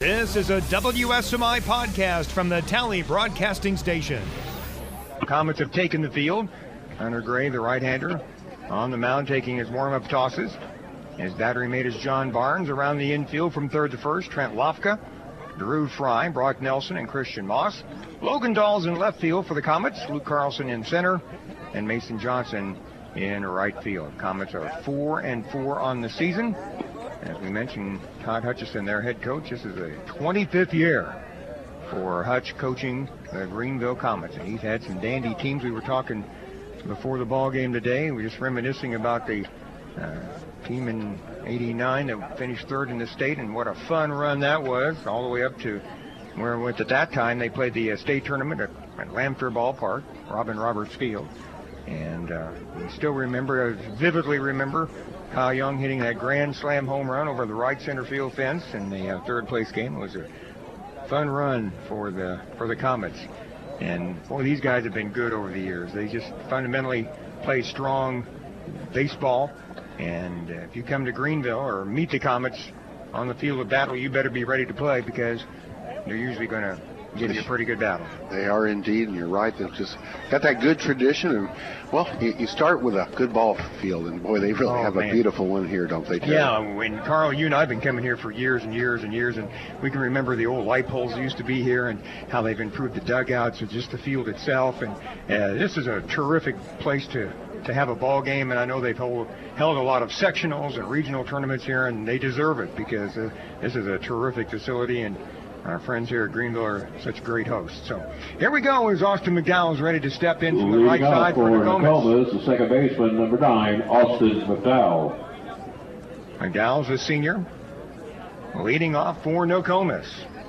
This is a WSMI podcast from the Tally Broadcasting Station. Comets have taken the field. Hunter Gray, the right-hander, on the mound taking his warm-up tosses. His battery mate is John Barnes. Around the infield from third to first, Trent Lofka, Drew Fry, Brock Nelson, and Christian Moss. Logan Dahl's in left field for the Comets. Luke Carlson in center, and Mason Johnson in right field. Comets are 4-4 on the season. As we mentioned, Todd Hutchison, their head coach. This is the 25th year for Hutch coaching the Greenville Comets. And he's had some dandy teams. We were talking before the ball game today. We were just reminiscing about the team in '89 that finished third in the state, and what a fun run that was, all the way up to where it went at that time. They played the state tournament at Lamphter Ballpark, Robin Roberts Field. And we still remember, vividly remember, Kyle Young hitting that grand slam home run over the right center field fence in the third place game. It was a fun run for the Comets. And boy, these guys have been good over the years. They just fundamentally play strong baseball. And if you come to Greenville or meet the Comets on the field of battle, you better be ready to play, because they're usually going to give you a pretty good battle. They are indeed, and you're right. They've just got that good tradition. And, well, you start with a good ball field, and, boy, they really have a beautiful one here, don't they, Terry? Yeah, when Carl, you and I have been coming here for years and years and years, and we can remember the old light poles that used to be here and how they've improved the dugouts and just the field itself. And this is a terrific place to have a ball game, and I know they've held a lot of sectionals and regional tournaments here, and they deserve it, because this is a terrific facility, and our friends here at Greenville are such great hosts. So here we go, as Austin McDowell is ready to step in from the right side for Nokomis. The second baseman, number 9, Austin McDowell. McDowell's a senior, leading off for Nokomis.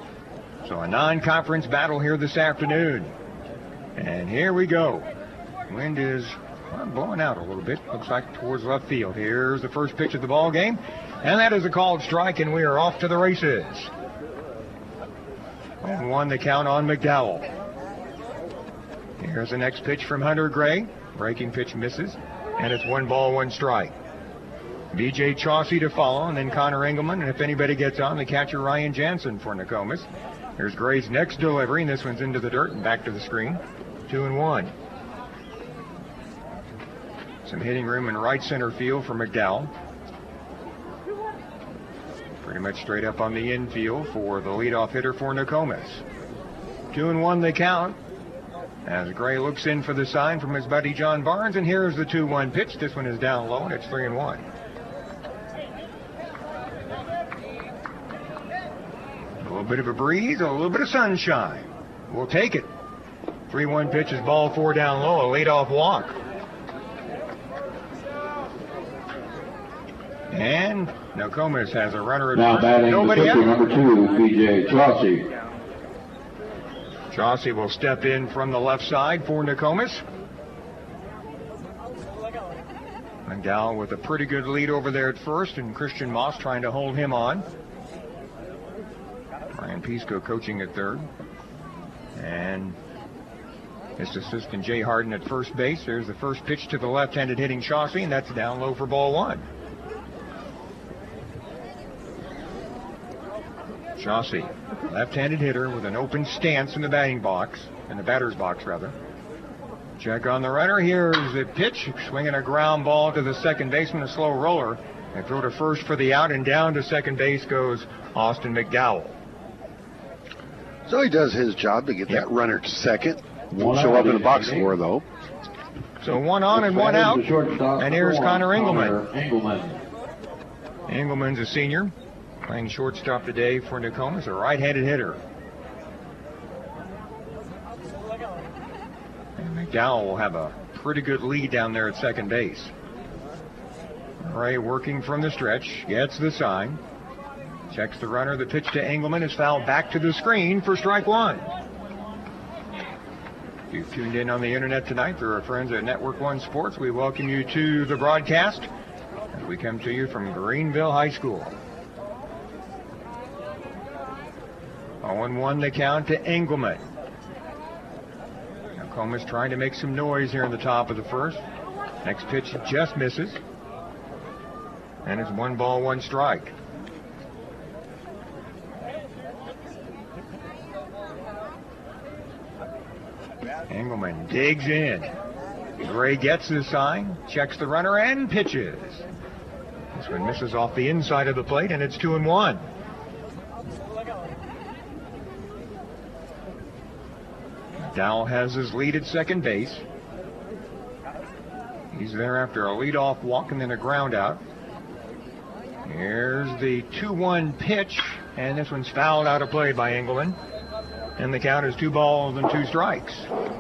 So a non-conference battle here this afternoon. And here we go. Wind is blowing out a little bit. Looks like towards left field. Here's the first pitch of the ball game, and that is a called strike, and we are off to the races. 1-1 the count on McDowell. Here's the next pitch from Hunter Gray. Breaking pitch misses, and it's 1 ball, 1 strike. B.J. Chauncey to follow, and then Connor Engelman, and if anybody gets on, the catcher Ryan Jansen for Nokomis. Here's Gray's next delivery, and this one's into the dirt and back to the screen. 2-1. Some hitting room in right center field for McDowell. Pretty much straight up on the infield for the leadoff hitter for Nokomis. 2-1 the count, as Gray looks in for the sign from his buddy John Barnes, and here's the 2-1 pitch. This one is down low, and it's 3-1. A little bit of a breeze, a little bit of sunshine. We'll take it. 3-1 pitch is ball 4 down low, a leadoff walk. And Nokomis has a runner at now first. Batting Nobody out. Number 2, B.J. Chauncey. Chauncey will step in from the left side for Nokomis. McDowell with a pretty good lead over there at first, and Christian Moss trying to hold him on. Ryan Pisco coaching at third. And his assistant Jay Harden at first base. There's the first pitch to the left-handed hitting Chauncey, and that's down low for ball 1. Chauncey, left-handed hitter with an open stance in the batter's box rather. Check on the runner. Here's the pitch, swinging a ground ball to the second baseman, a slow roller. They throw to first for the out, and down to second base goes Austin McDowell. So he does his job to get that runner to second. Won't show up in the box score, though. So 1 on and 1 out, and here's Connor Engelman. Engelman's a senior, playing shortstop today for Nokomis, a right-handed hitter. And McDowell will have a pretty good lead down there at second base. Ray working from the stretch, gets the sign, checks the runner. The pitch to Engelman is fouled back to the screen for strike 1. If you've tuned in on the internet tonight through our friends at Network One Sports, we welcome you to the broadcast as we come to you from Greenville High School. 0-1 the count to Engelman. Nokomis trying to make some noise here in the top of the first. Next pitch just misses. And it's 1 ball, 1 strike. Engelman digs in. Gray gets the sign, checks the runner, and pitches. This one misses off the inside of the plate, and it's 2-1. Dowell has his lead at second base. He's there after a leadoff walk and then a ground out. Here's the 2-1 pitch, and this one's fouled out of play by Engelman. And the count is 2 balls and 2 strikes.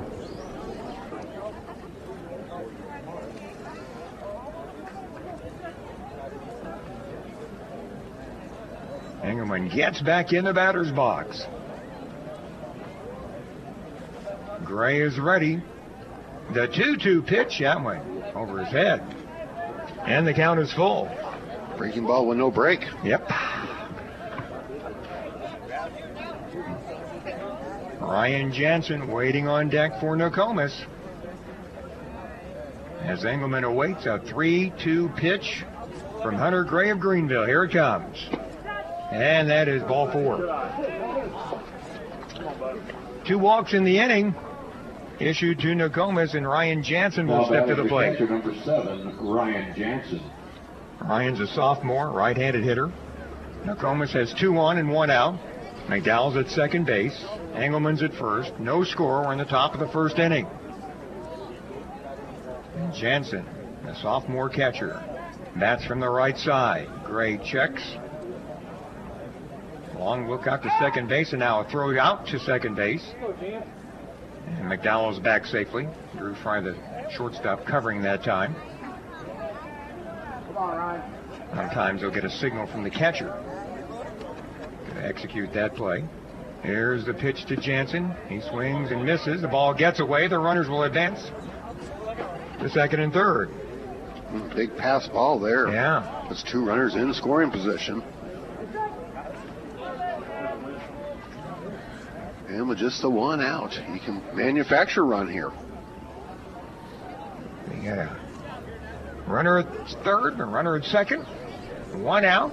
Engelman gets back in the batter's box. Gray is ready. The 2-2 pitch, that one over his head. And the count is full. Breaking ball with no break. Yep. Ryan Jansen waiting on deck for Nokomis. As Engelman awaits a 3-2 pitch from Hunter Gray of Greenville. Here it comes. And that is ball 4. 2 walks in the inning issued to Nokomis, and Ryan Jansen will step to the plate. Catcher number 7, Ryan Jansen. Ryan's a sophomore, right-handed hitter. Nokomis has 2 on and 1 out. McDowell's at second base. Engelman's at first. No score. We're in the top of the first inning. And Jansen, the sophomore catcher, bats from the right side. Gray checks. Long look out to second base, and now a throw out to second base. And McDowell's back safely. Drew Fry, the shortstop, covering that time. Sometimes they'll get a signal from the catcher to execute that play. Here's the pitch to Jansen. He swings and misses. The ball gets away. The runners will advance to second and third. Big pass ball there. Yeah. There's 2 runners in scoring position. And with just the 1 out, he can manufacture a run here. We got a runner at third, a runner at second. 1 out.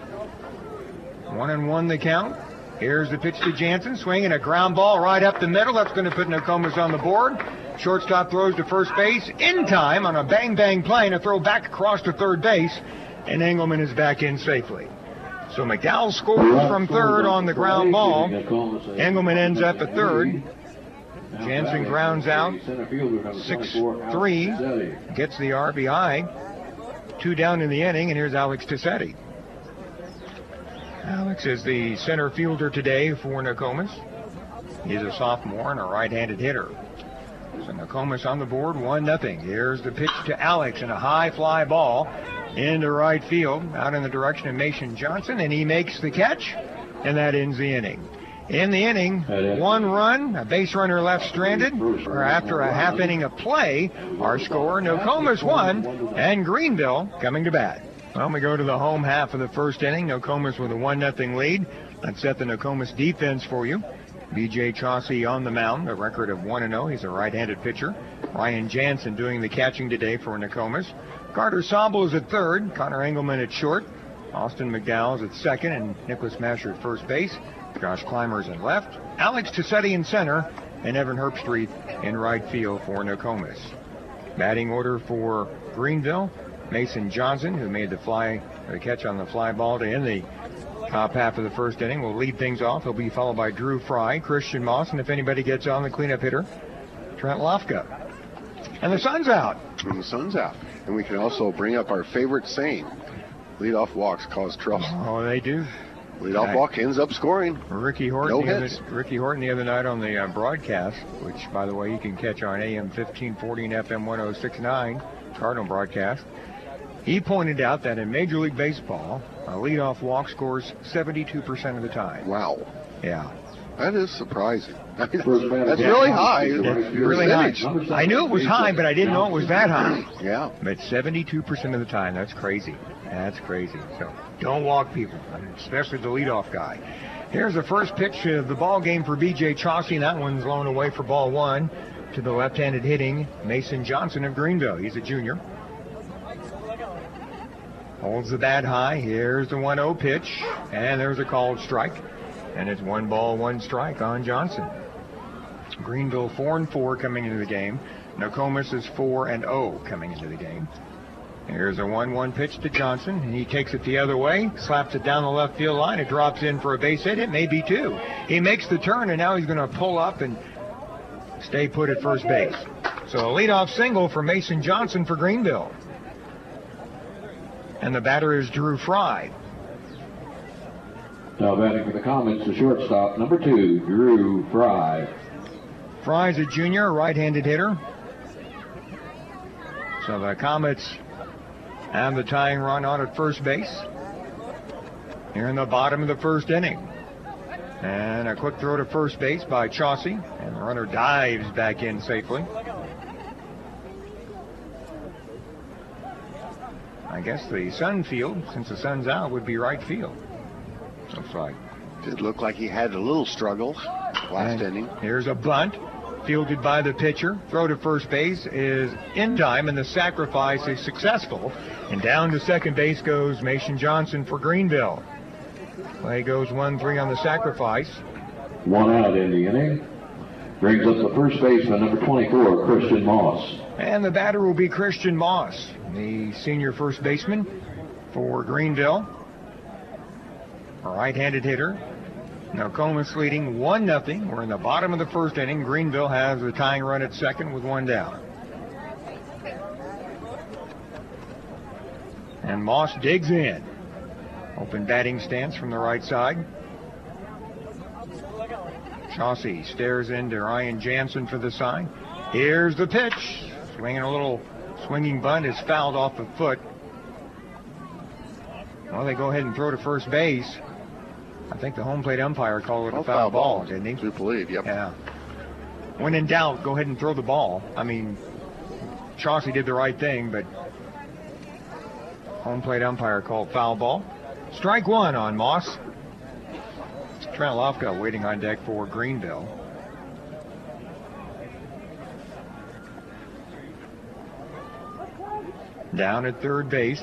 1-1 the count. Here's the pitch to Jansen, swinging a ground ball right up the middle. That's going to put Nokomis on the board. Shortstop throws to first base in time on a bang-bang play, and a throw back across to third base, and Engelman is back in safely. So McDowell scores from third on the ground ball. Engelman ends up at third. Jansen grounds out. 6-3. Gets the RBI. 2 down in the inning, and here's Alex Tassetti. Alex is the center fielder today for Nokomis. He's a sophomore and a right-handed hitter. So Nokomis on the board, 1-0. Here's the pitch to Alex, and a high fly ball into right field, out in the direction of Mason Johnson, and he makes the catch, and that ends the inning. In the inning, 1 run, a base runner left stranded, or after a half inning of play, our score, Nokomis 1, and Greenville coming to bat. Well, we go to the home half of the first inning. Nokomis with a 1-0 lead. Let's set the Nokomis defense for you. B.J. Chauncey on the mound, a record of 1-0. He's a right-handed pitcher. Ryan Jansen doing the catching today for Nokomis. Carter Sobel is at third. Connor Engelman at short. Austin McDowell is at second, and Nicholas Masher at first base. Josh Clymer's in left. Alex Tassetti in center, and Evan Herbstreit in right field for Nokomis. Batting order for Greenville. Mason Johnson, who made the catch on the fly ball to end the top half of the first inning, will lead things off. He'll be followed by Drew Fry, Christian Moss, and if anybody gets on, the cleanup hitter, Trent Lofka. And the sun's out. And the sun's out. And we can also bring up our favorite saying: leadoff walks cause trouble. Oh, they do. Leadoff walk ends up scoring. Ricky Horton the other night on the broadcast, which, by the way, you can catch on AM 1540 and FM 1069, Cardinal broadcast. He pointed out that in Major League Baseball, a leadoff walk scores 72% of the time. Wow. Yeah. That is surprising. That's really high. Really high. I knew it was high, but I didn't know it was that high. Yeah. But 72% of the time, that's crazy. That's crazy. So don't walk people, especially the leadoff guy. Here's the first pitch of the ball game for B.J. Chauncey, and that one's blown away for ball 1 to the left-handed hitting Mason Johnson of Greenville. He's a junior. Holds the bat high. Here's the 1-0 pitch, and there's a called strike. And it's 1 ball, 1 strike on Johnson. Greenville 4-4 coming into the game. Nokomis is 4-0 coming into the game. Here's a 1-1 pitch to Johnson, and he takes it the other way, slaps it down the left field line. It drops in for a base hit. It may be 2. He makes the turn, and now he's going to pull up and stay put at first base. So a leadoff single for Mason Johnson for Greenville. And the batter is Drew Fry. Now batting for the Comets, the shortstop, number 2, Drew Fry. Fry's a junior, right-handed hitter. So the Comets have the tying run on at first base here in the bottom of the first inning. And a quick throw to first base by Chauncey, and the runner dives back in safely. I guess the sun field, since the sun's out, would be right field. Looks like. Did look like he had a little struggle last inning. Here's a bunt. Fielded by the pitcher. Throw to first base is in time, and the sacrifice is successful. And down to second base goes Mason Johnson for Greenville. Play goes 1-3 on the sacrifice. 1 out in the inning. Brings up the first baseman, number 24, Christian Moss. And the batter will be Christian Moss, the senior first baseman for Greenville. A right-handed hitter. Nokomis leading 1-0. We're in the bottom of the first inning. Greenville has the tying run at second with 1 down. And Moss digs in. Open batting stance from the right side. Chauncey stares into Ryan Jansen for the sign. Here's the pitch. Swinging a little swinging bunt is fouled off the foot. Well, they go ahead and throw to first base. I think the home plate umpire called it a foul ball, didn't he? I believe, yep. Yeah. When in doubt, go ahead and throw the ball. I mean, Chauncey did the right thing, but home plate umpire called foul ball. Strike 1 on Moss. Trent Lofka waiting on deck for Greenville. Down at third base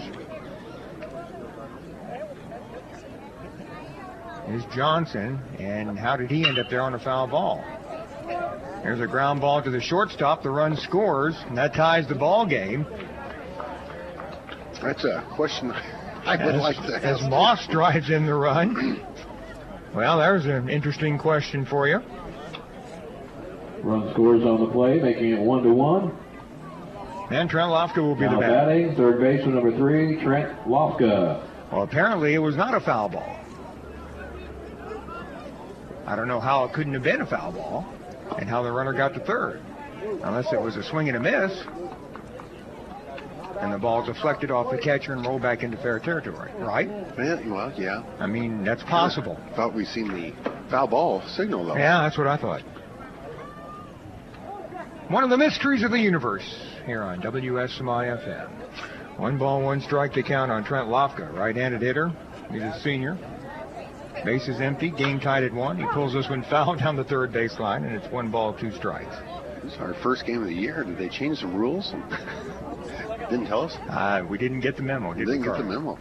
is Johnson, and how did he end up there on a foul ball? There's a ground ball to the shortstop. The run scores, and that ties the ball game. That's a question I would like to ask. As Moss drives in the run. Well, there's an interesting question for you. Run scores on the play, making it 1-1. And Trent Lofka will be now the batter. Batting, third baseman number 3, Trent Lofka. Well, apparently it was not a foul ball. I don't know how it couldn't have been a foul ball and how the runner got to third. Unless it was a swing and a miss. And the ball deflected off the catcher and rolled back into fair territory, right? Well, yeah. I mean, that's possible. Thought we seen the foul ball signal, though. Yeah, that's what I thought. One of the mysteries of the universe here on WSMI FM. 1 ball, 1 strike to count on Trent Lofka, right-handed hitter. He's a senior. Base is empty, game tied at 1. He pulls this one foul down the third baseline, and it's 1 ball, 2 strikes. This is our first game of the year. Did they change some rules? Didn't tell us? We didn't get the memo, did we? Didn't get the memo.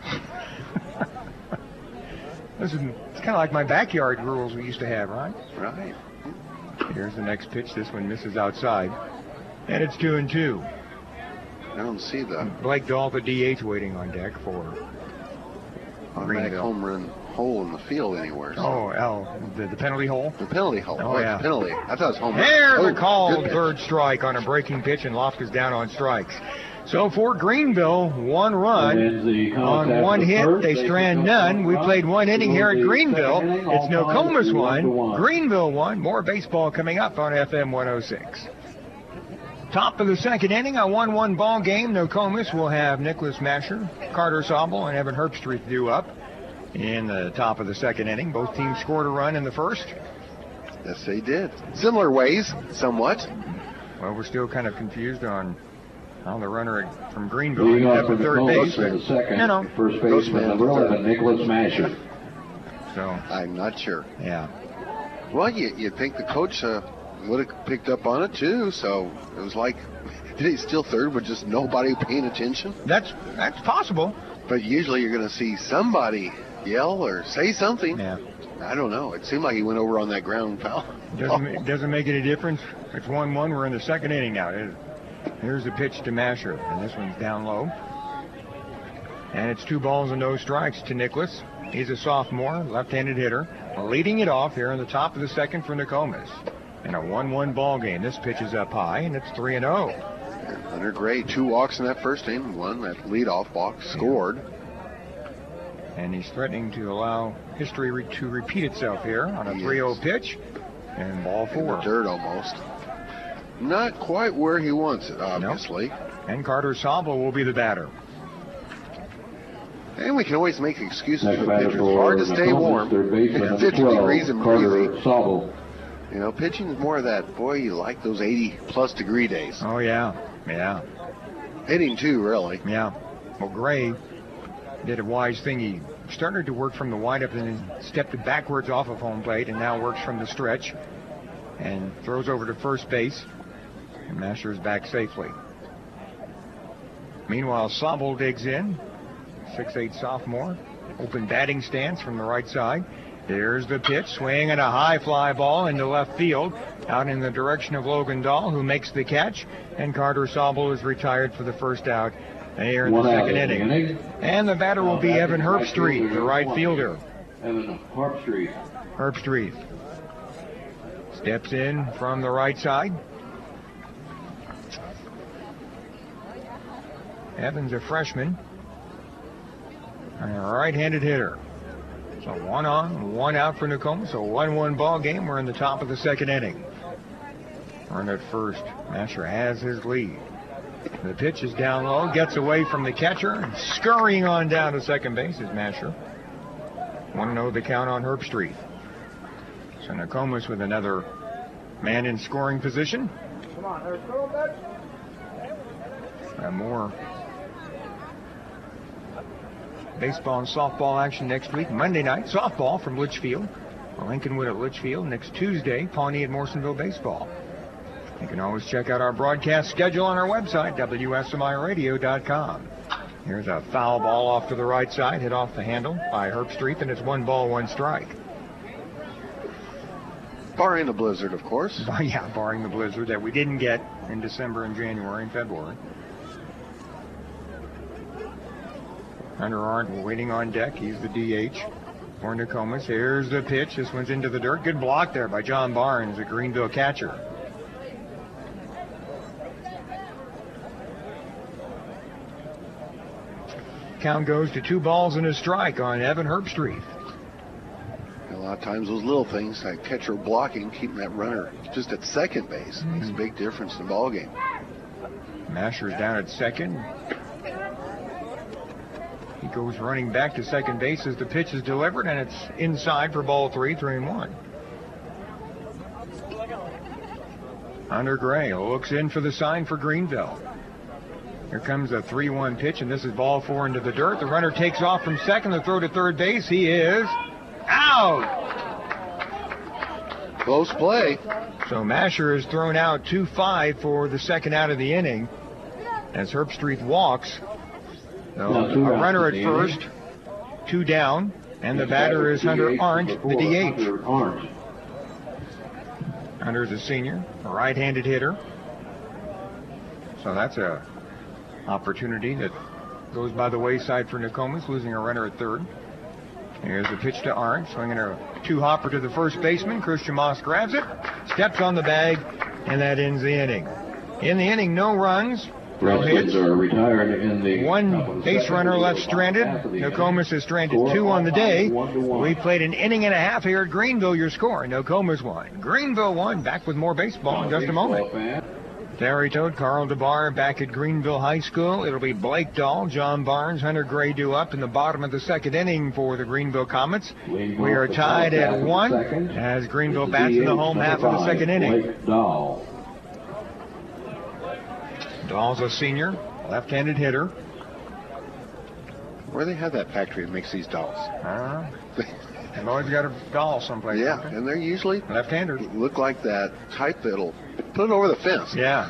It's kind of like my backyard rules we used to have, right? Right. Here's the next pitch. This one misses outside. And it's 2-2. I don't see the Blake Dahl, the DH, waiting on deck for automatic home run hole in the field anywhere. So. The penalty hole? The penalty hole. Oh, yeah. The penalty. I thought it was home run. There's a called third strike on a breaking pitch, and Lofka's down on strikes. So for Greenville, 1 run on 1 hit. They strand none. We played 1 inning here at Greenville. It's Nokomis 1, Greenville 1. More baseball coming up on FM 106. Top of the second inning, a 1-1 ball game. Nokomis will have Nicholas Masher, Carter Sobel, and Evan Herbstreit due up in the top of the second inning. Both teams scored a run in the first. Yes, they did. Similar ways, somewhat. Well, we're still kind of confused on how the runner from Greenville ended up at third base. The second, first baseman number 11, Nicholas Masher. So I'm not sure. Yeah. Well, you'd think the coach would have picked up on it too. So it was like, did he steal third with just nobody paying attention? That's possible. But usually you're going to see somebody yell or say something. Yeah. I don't know. It seemed like he went over on that ground foul. Doesn't make any difference. It's 1-1. We're in the second inning now. Here's the pitch to Masher, and this one's down low. And it's 2 balls and no strikes to Nicholas. He's a sophomore, left-handed hitter, leading it off here in the top of the second for Nokomis. In a 1-1 ball game. This pitch is up high, and it's 3-0. Hunter Gray, 2 walks in that first inning, 1 that leadoff walk, scored. And he's threatening to allow history to repeat itself here on a 3-0 pitch. And ball 4. In the dirt almost. Not quite where he wants it, obviously. Nope. And Carter Sobel will be the batter. And we can always make excuses for pitchers. It's hard to stay warm. 50 degrees in breezy. You know, pitching is more of that, boy, you like those 80-plus degree days. Oh, yeah. Yeah. Hitting, too, really. Yeah. Well, Gray did a wise thing. He started to work from the windup and then stepped backwards off of home plate and now works from the stretch and throws over to first base. And Masher is back safely. Meanwhile, Sobel digs in. 6'8" sophomore. Open batting stance from the right side. There's the pitch. Swing and a high fly ball into left field. Out in the direction of Logan Dahl, who makes the catch. And Carter Sobel is retired for the first out here in the second inning. And the batter will be Evan Herbstreit, the right fielder. Evan Herbstreit. Herbstreit steps in from the right side. Evan's a freshman. And a right-handed hitter. So 1 on, 1 out for Nokomis. So 1-1 ball game. We're in the top of the second inning. Run at first. Masher has his lead. The pitch is down low. Gets away from the catcher. And scurrying on down to second base is Masher. 1-0 the count on Herbstreit. So Nokomis with another man in scoring position. Come on, there's more baseball and softball action next week. Monday night, softball from Litchfield. Lincolnwood at Litchfield. Next Tuesday, Pawnee at Morrisonville baseball. You can always check out our broadcast schedule on our website, WSMIRadio.com. Here's a foul ball off to the right side, hit off the handle by Herbstreit, and it's 1 ball, 1 strike. Barring the blizzard, of course. Yeah, barring the blizzard that we didn't get in December and January and February. Hunter Arndt waiting on deck. He's the DH for Nokomis. Here's the pitch. This one's into the dirt. Good block there by John Barnes, the Greenville catcher. Count goes to 2 balls and a strike on Evan Herbstreit. A lot of times those little things, like catcher blocking, keeping that runner just at second base, makes a big difference in the ball game. Masher's down at second. He goes running back to second base as the pitch is delivered, and it's inside for ball 3, 3-1. Hunter Gray looks in for the sign for Greenville. Here comes a 3-1 pitch, and this is ball 4 into the dirt. The runner takes off from second. The throw to third base. He is out. Close play. So Masher is thrown out 2-5 for the second out of the inning as Herbstreit walks. So a runner at first, 2 down, and the batter is Hunter Arndt, the DH. Hunter's a senior, a right-handed hitter. So that's a opportunity that goes by the wayside for Nokomis, losing a runner at third. Here's the pitch to Arndt, swinging a 2-hopper to the first baseman. Christian Moss grabs it, steps on the bag, and that ends the inning. In the inning, no runs. No hits. Are retired in the 1 base runner left stranded. Nokomis has stranded 2 on the day. We played an inning and a half here at Greenville. Your score: Nokomis 1, Greenville 1. Back with more baseball in just a moment. Terry Toad, Carl DeBar back at Greenville High School. It'll be Blake Dahl, John Barnes, Hunter Gray due up in the bottom of the second inning for the Greenville Comets. We are tied at 1 as Greenville bats in the home half of the second inning. Dahl's a senior, left-handed hitter. Where they have that factory that makes these dolls? They've always got a doll someplace. Yeah, and they're usually left-handers. Look like that type that'll put it over the fence. Yeah.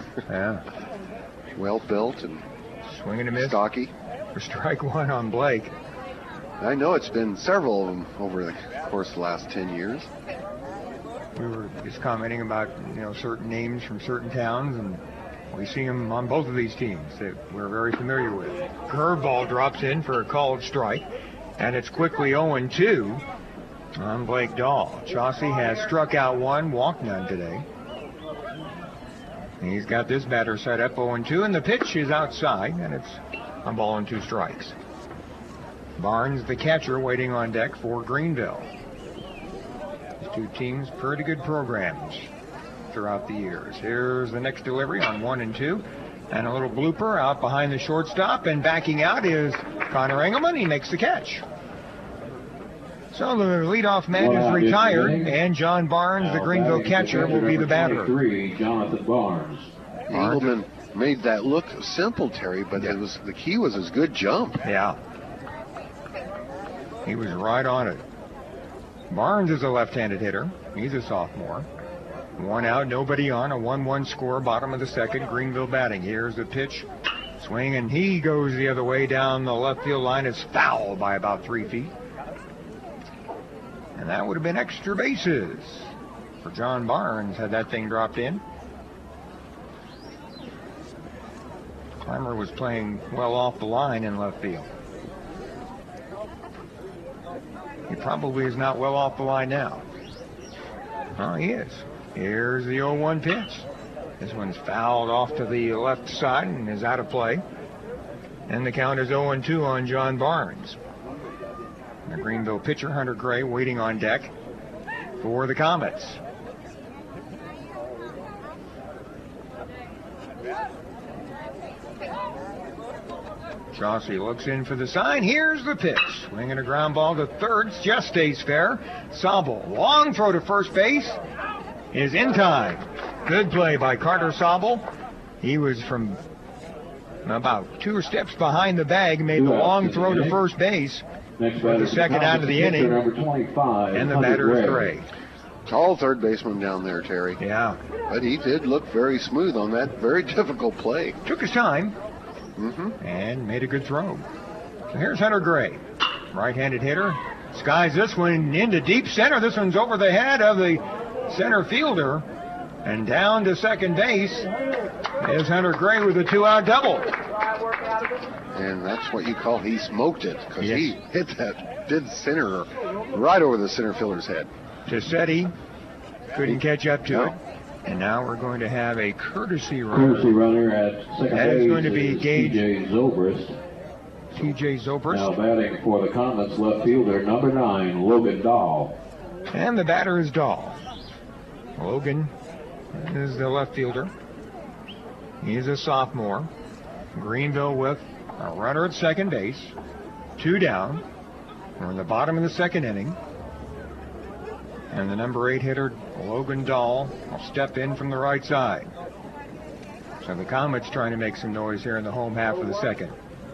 Well built and swinging a miss. Stocky. For strike 1 on Blake. I know it's been several of them over the course of the last 10 years. We were just commenting about, certain names from certain towns, and we see them on both of these teams that we're very familiar with. Curveball drops in for a called strike, and it's quickly 0-2 on Blake Dahl. Chauncey has struck out one, walked none today. And he's got this batter set up 0-2, and the pitch is outside, and it's a ball and 2 strikes. Barnes, the catcher, waiting on deck for Greenville. These two teams, pretty good programs throughout the years. Here's the next delivery on 1-2, and a little blooper out behind the shortstop, and backing out is Connor Engelman. He makes the catch. So the leadoff man is retired, and John Barnes, the Greenville catcher, will be the batter. Jonathan Barnes. Engelman made that look simple, Terry, but the key was his good jump. Yeah. He was right on it. Barnes is a left-handed hitter. He's a sophomore. 1 out, nobody on, a 1-1 score, bottom of the second. Greenville batting. Here's the pitch. Swing, and he goes the other way down the left field line. It's foul by about 3 feet. And that would have been extra bases for John Barnes had that thing dropped in. Clymer was playing well off the line in left field. He probably is not well off the line now. Oh, he is. Here's the 0-1 pitch. This one's fouled off to the left side and is out of play. And the count is 0-2 on John Barnes. The Greenville pitcher, Hunter Gray, waiting on deck for the Comets. Chauncey looks in for the sign. Here's the pitch. Swinging a ground ball to third. Just stays fair. Sobel, long throw to first base, is in time. Good play by Carter Sobel. He was from about 2 steps behind the bag, made the long throw to first base for the second out of the inning. And the batter is Gray. Tall third baseman down there, Terry. Yeah. But he did look very smooth on that very difficult play. Took his time. And made a good throw. So here's Hunter Gray, right-handed hitter. Skies this one into deep center. This one's over the head of the center fielder. And down to second base is Hunter Gray with a 2-out double. And that's what you call he smoked it, because he hit that dead center right over the center fielder's head. Tassetti couldn't catch up to it. And now we're going to have a courtesy runner. Courtesy runner at second That is base going to be T.J. Zobrist. T.J. Zobrist. Now batting for the Comets, left fielder, number 9, Logan Dahl. And the batter is Dahl. Logan is the left fielder. He's a sophomore. Greenville with a runner at second base. 2 down. We're in the bottom of the second inning. And the number 8 hitter, Logan Dahl, will step in from the right side. So the Comets trying to make some noise here in the home half of the second.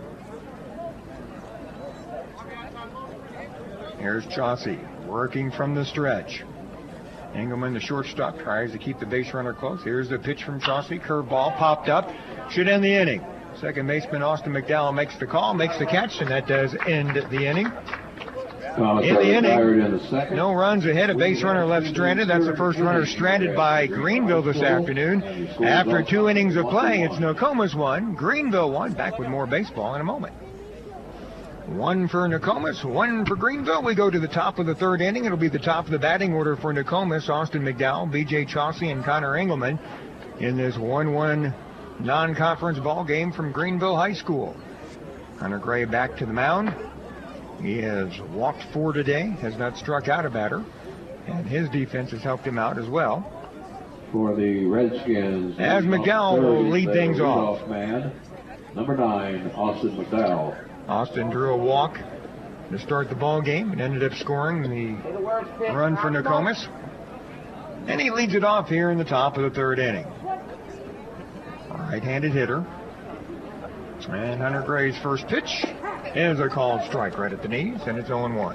Here's Chauncey working from the stretch. Engelman, the shortstop, tries to keep the base runner close. Here's the pitch from Chauncey. Curveball popped up. Should end the inning. Second baseman Austin McDowell makes the call, makes the catch, and that does end the inning. In the inning, no runs ahead, a base runner left stranded. That's the first runner stranded by Greenville this afternoon. After 2 innings of play, it's Nokomis 1, Greenville 1. Back with more baseball in a moment. 1 for Nokomis, 1 for Greenville. We go to the top of the third inning. It'll be the top of the batting order for Nokomis. Austin McDowell, B.J. Chauncey, and Connor Engelman in this 1-1 non-conference ball game from Greenville High School. Hunter Gray back to the mound. He has walked 4 today, has not struck out a batter, and his defense has helped him out as well. For the Redskins, as McDowell will lead things off. Man, number 9, Austin McDowell. Austin drew a walk to start the ball game and ended up scoring the run for Nokomis. And he leads it off here in the top of the third inning. Right-handed hitter. And Hunter Gray's first pitch is a called strike right at the knees, and it's 0-1.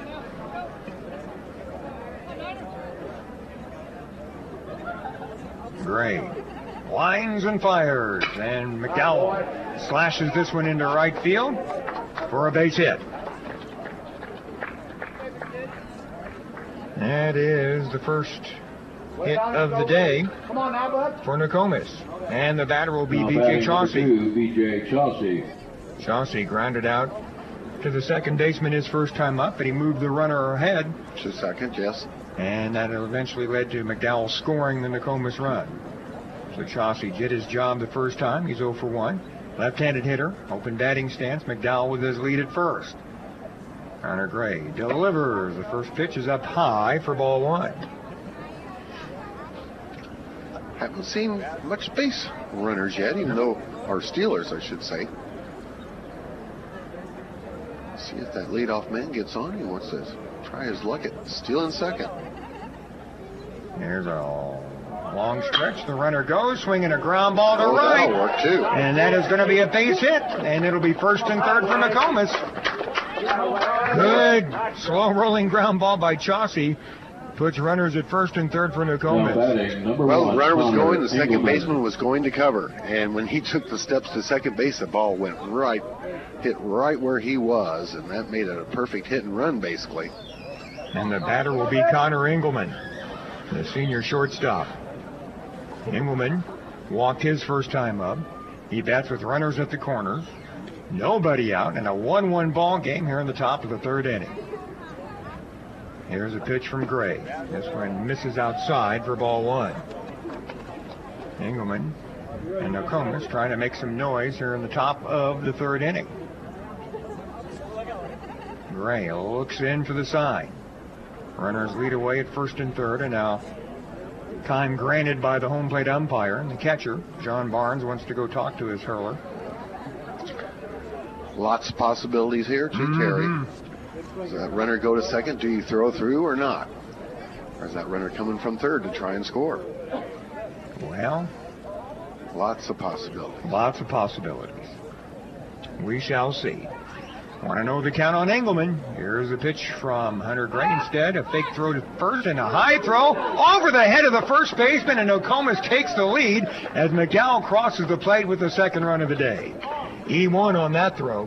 Gray lines and fires, and McDowell slashes this one into right field for a base hit. That is the first hit of the day for Nokomis. And the batter will be B.J. Chauncey. B.J. Chauncey. Chauncey grounded out to the second baseman his first time up, but he moved the runner ahead. To second, yes. And that eventually led to McDowell scoring the Nokomis run. So Chauncey did his job the first time. He's 0 for 1. Left-handed hitter, open batting stance. McDowell with his lead at first. Connor Gray delivers. The first pitch is up high for ball 1. Haven't seen much base runners yet, even though, or stealers, I should say. See if that leadoff man gets on. He wants to try his luck at stealing second. There's a long stretch. The runner goes, swinging a ground ball to right. That'll work too. And that is going to be a base hit. And it'll be first and third for Nokomis. Good slow rolling ground ball by Chauncey. Puts runners at first and third for Nokomis. Well, the runner was going, the second baseman was going to cover. And when he took the steps to second base, the ball went right, hit right where he was. And that made it a perfect hit and run, basically. And the batter will be Connor Engelman, the senior shortstop. Engelman walked his first time up. He bats with runners at the corners. Nobody out, and a 1-1 ball game here in the top of the third inning. Here's a pitch from Gray. This one misses outside for ball 1. Engelman and Nokomis trying to make some noise here in the top of the third inning. Gray looks in for the sign. Runners lead away at first and third, and now time granted by the home plate umpire. And the catcher, John Barnes, wants to go talk to his hurler. Lots of possibilities here, too, Terry. Does that runner go to second? Do you throw through or not? Or is that runner coming from third to try and score? Well, lots of possibilities. Lots of possibilities. We shall see. Want to know the count on Engelman? Here's a pitch from Hunter Gray instead. A fake throw to first and a high throw over the head of the first baseman, and Nokomis takes the lead as McDowell crosses the plate with the second run of the day. E1 on that throw.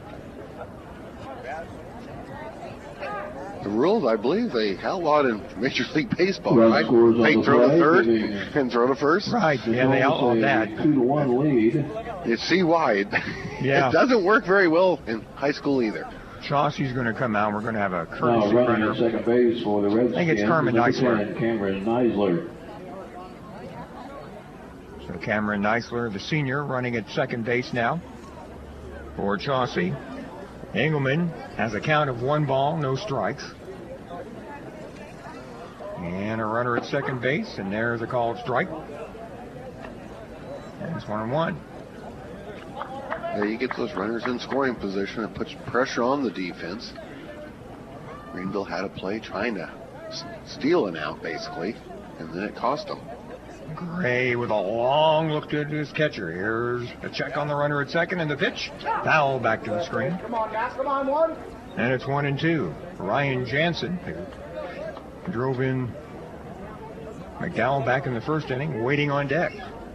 The rules, I believe, they outlawed in Major League Baseball, right? Fake throw to third and throw to first. Right, yeah, they outlawed that. 2-1 lead. You see why. Yeah. It doesn't work very well in high school either. Chauncey's going to come out. We're going to have a courtesy runner. Running at second base for the Redskins. I think it's Cameron Neisler. Cameron Neisler. So Cameron Neisler, the senior, running at second base now for Chauncey. Engelman has a count of 1 ball, no strikes. And a runner at second base, and there's a called strike. And it's 1-1. Yeah, you get those runners in scoring position. It puts pressure on the defense. Greenville had a play trying to steal an out, basically, and then it cost them. Gray with a long look to his catcher. Here's a check on the runner at second, and the pitch. Foul back to the screen. Come on, guys, come on, 1. And it's 1-2. Ryan Jansen drove in McDowell back in the first inning, waiting on deck.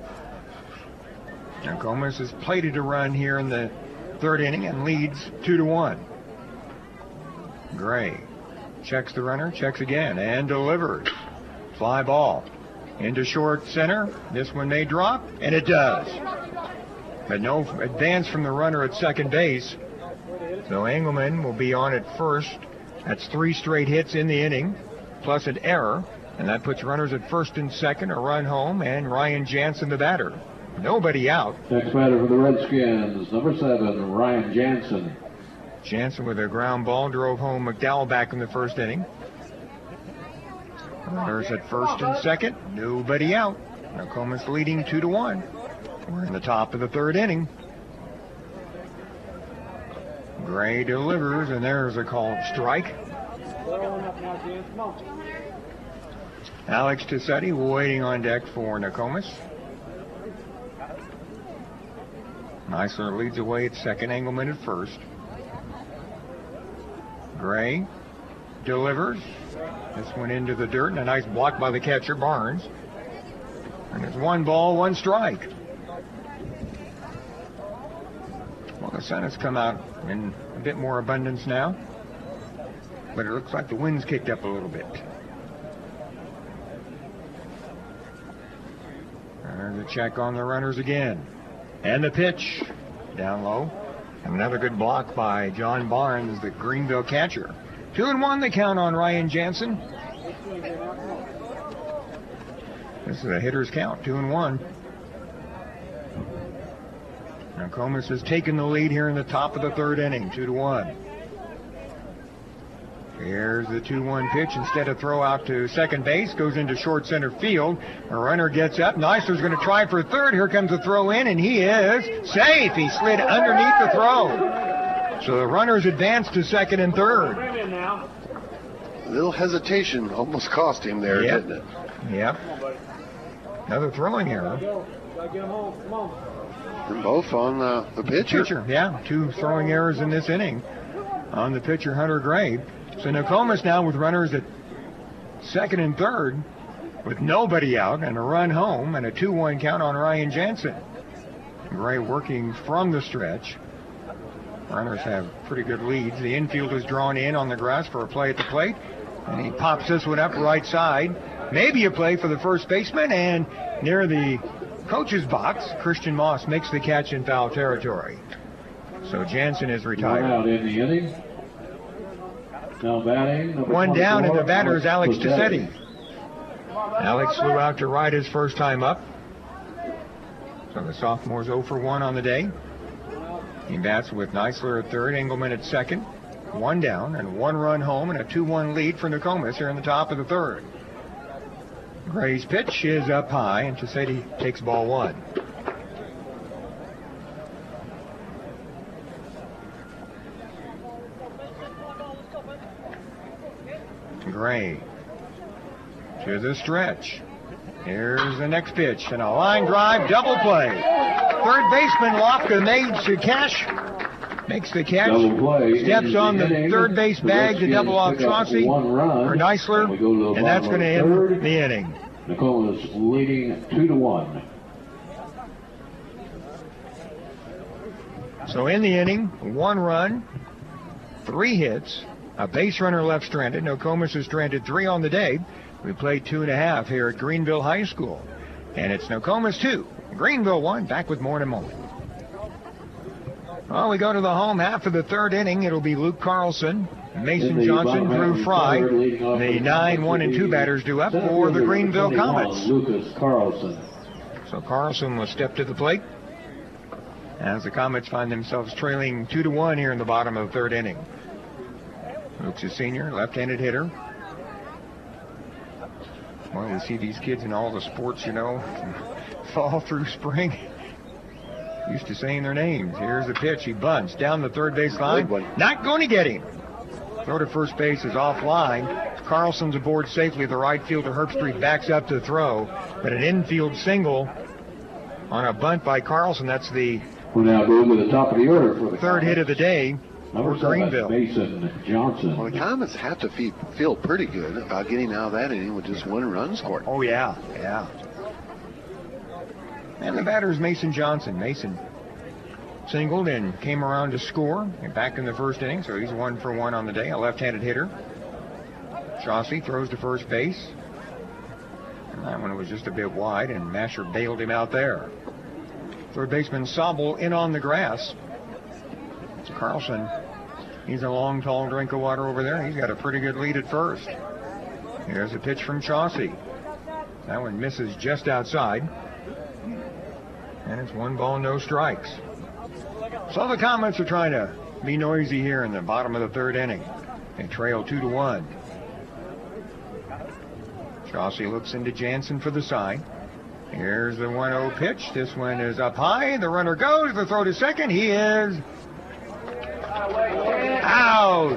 Nokomis has plated a run here in the third inning and leads 2-1. Gray checks the runner, checks again, and delivers. Fly ball into short center. This one may drop, and it does. But no advance from the runner at second base. So Engelman will be on at first. That's 3 straight hits in the inning, plus an error. And that puts runners at first and second, a run home, and Ryan Jansen the batter. Nobody out. Next batter for the Redskins, number 7, Ryan Jansen. Jansen with a ground ball drove home McDowell back in the first inning. Runners at first and second, nobody out. Nokomis leading 2-1. We're in the top of the third inning. Gray delivers, and there's a called strike. Alex Tassetti waiting on deck for Nokomis. Neisler leads away at second, Engelman at first. Gray delivers. This one into the dirt, and a nice block by the catcher, Barnes. And it's 1 ball, 1 strike. Well, the sun has come out in a bit more abundance now, but it looks like the wind's kicked up a little bit. The check on the runners again. And the pitch down low. Another good block by John Barnes, the Greenville catcher. 2-1 the count on Ryan Jansen. This is a hitter's count, 2-1. Nokomis has taken the lead here in the top of the third inning, 2-1. Here's the 2-1 pitch. Instead of throw out to second base, goes into short center field. A runner gets up. Neisler's going to try for third. Here comes the throw in, and he is safe. He slid underneath the throw. So the runners advance to second and third. A little hesitation almost cost him there, didn't it? Yep. Another throwing error. And both on the pitcher. Yeah, 2 throwing errors in this inning on the pitcher, Hunter Gray. So Nokomis now with runners at second and third with nobody out and a run home and a 2-1 count on Ryan Jansen. Gray working from the stretch. Runners have pretty good leads. The infield is drawn in on the grass for a play at the plate. And he pops this one up right side. Maybe a play for the first baseman, and near the coach's box, Christian Moss makes the catch in foul territory. So Jansen is retired. One out in the inning. Now batting. One down, and the batter is Alex Tassetti. Alex flew out to right his first time up. So the sophomore's 0 for 1 on the day. He bats with Neisler at third, Engelman at second. 1 down and 1 run home and a 2-1 lead for Nokomis here in the top of the third. Gray's pitch is up high, and Tassetti takes ball 1. Gray to the stretch. Here's the next pitch, and a line drive, double play. Third baseman Lofka makes the catch, steps on the third base bag to double off Chauncey for Neisler, and that's going to end the inning. Nokomis leading 2-1. So in the inning, 1 run, 3 hits, a base runner left stranded. Nokomis has stranded 3 on the day. We played 2.5 here at Greenville High School. And it's Nokomis 2, Greenville 1. Back with more in a moment. Well, we go to the home half of the third inning. It'll be Luke Carlson, Mason Johnson, Drew Fry. The 9, 1, and 2 batters due up for the Greenville Comets. Lucas Carlson. So Carlson will step to the plate as the Comets find themselves trailing 2-1 here in the bottom of the third inning. Luke's a senior, left-handed hitter. Well, we see these kids in all the sports, fall through spring. Used to saying their names. Here's the pitch. He bunts down the third base line. Not going to get him. Throw to first base is offline. Carlson's aboard safely. The right fielder, Herbstreit, backs up to throw. But an infield single on a bunt by Carlson. That's the We're now going to the top of the order for the third hit of the day for Greenville. Mason Johnson. Well, the Comets have to feel pretty good about getting out of that inning with just 1 run scored. Oh, yeah. And the batter is Mason Johnson. Mason singled and came around to score back in the first inning, so he's 1 for 1 on the day, a left-handed hitter. Chauncey throws to first base. And that one was just a bit wide, and Masher bailed him out there. Third baseman Sobel in on the grass. Carlson, he's a long, tall drink of water over there. He's got a pretty good lead at first. Here's a pitch from Chauncey. That one misses just outside. And it's 1 ball, no strikes. So the Comets are trying to be noisy here in the bottom of the third inning. They trail 2-1. Chauncey looks into Jansen for the side. Here's the 1-0 pitch. This one is up high. The runner goes. The throw to second. He is out.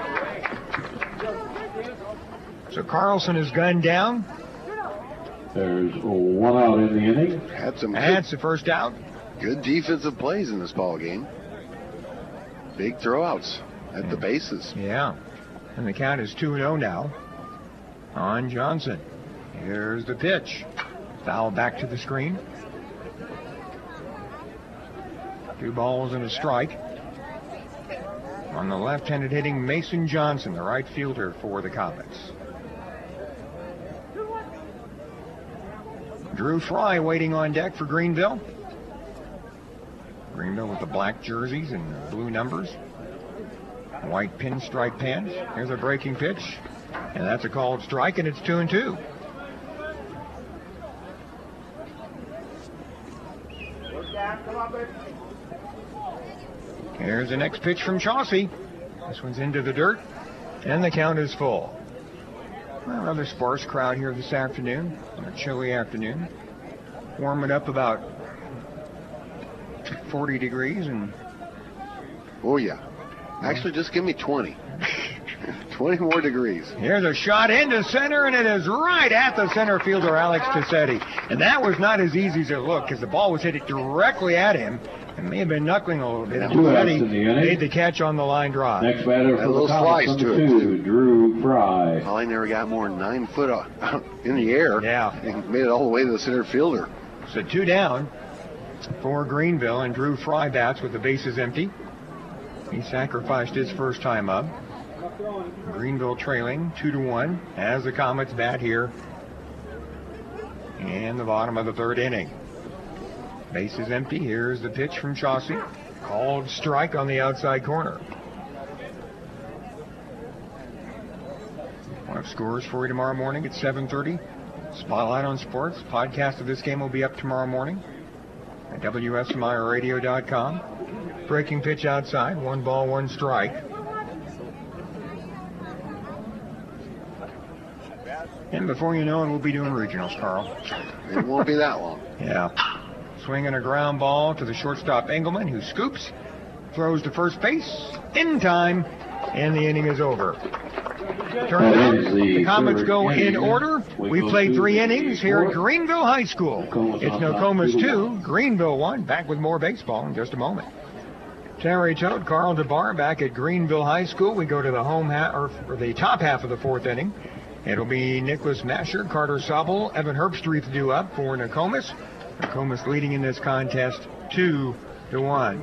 So Carlson is gunned down. There's 1 out in the inning. That's the first out. Good defensive plays in this ball game. Big throwouts at the bases. Yeah. And the count is 2-0 now on Johnson. Here's the pitch. Foul back to the screen. 2 balls and a strike. On the left-handed hitting Mason Johnson, the right fielder for the Comets. Drew Fry waiting on deck for Greenville. Greenville with the black jerseys and the blue numbers. White pinstripe pants. Here's a breaking pitch. And that's a called strike, and it's 2-2. Here's the next pitch from Chauncey. This one's into the dirt, and the count is full. Well, rather sparse crowd here this afternoon, on a chilly afternoon. Warming up about 40 degrees. And oh, yeah. Actually, just give me 20. 20 more degrees. Here's a shot into center, and it is right at the center fielder, Alex Tassetti. And that was not as easy as it looked, because the ball was hit directly at him. It may have been knuckling a little bit. Tassetti made the catch on the line drive. Next batter for the Comets, number 2, Drew Fry. Well, I never got more than 9 foot out in the air. Yeah. And made it all the way to the center fielder. So 2 down for Greenville, and Drew Fry bats with the bases empty. He sacrificed his first time up. Greenville trailing 2-1 as the Comets bat here in the bottom of the 3rd inning. Bases empty. Here's the pitch from Chauncey. Called strike on the outside corner. We'll have scores for you tomorrow morning at 7:30. Spotlight on Sports. Podcast of this game will be up tomorrow morning at WSMIRadio.com. Breaking pitch outside. 1 ball, 1 strike. And before you know it, we'll be doing regionals, Carl. It won't be that long. Yeah. Swinging a ground ball to the shortstop Engelman, who scoops, throws to first base in time, and the inning is over. Turns out the Comets go in order. We played 3 innings here at Greenville High School. It's Nokomis 2, Greenville 1. Back with more baseball in just a moment. Terry Toad, Carl DeBar back at Greenville High School. We go to the home or the top half of the 4th inning. It'll be Nicholas Masher, Carter Sobel, Evan Herbstreit due up for Nokomis. Nokomis leading in this contest 2-1.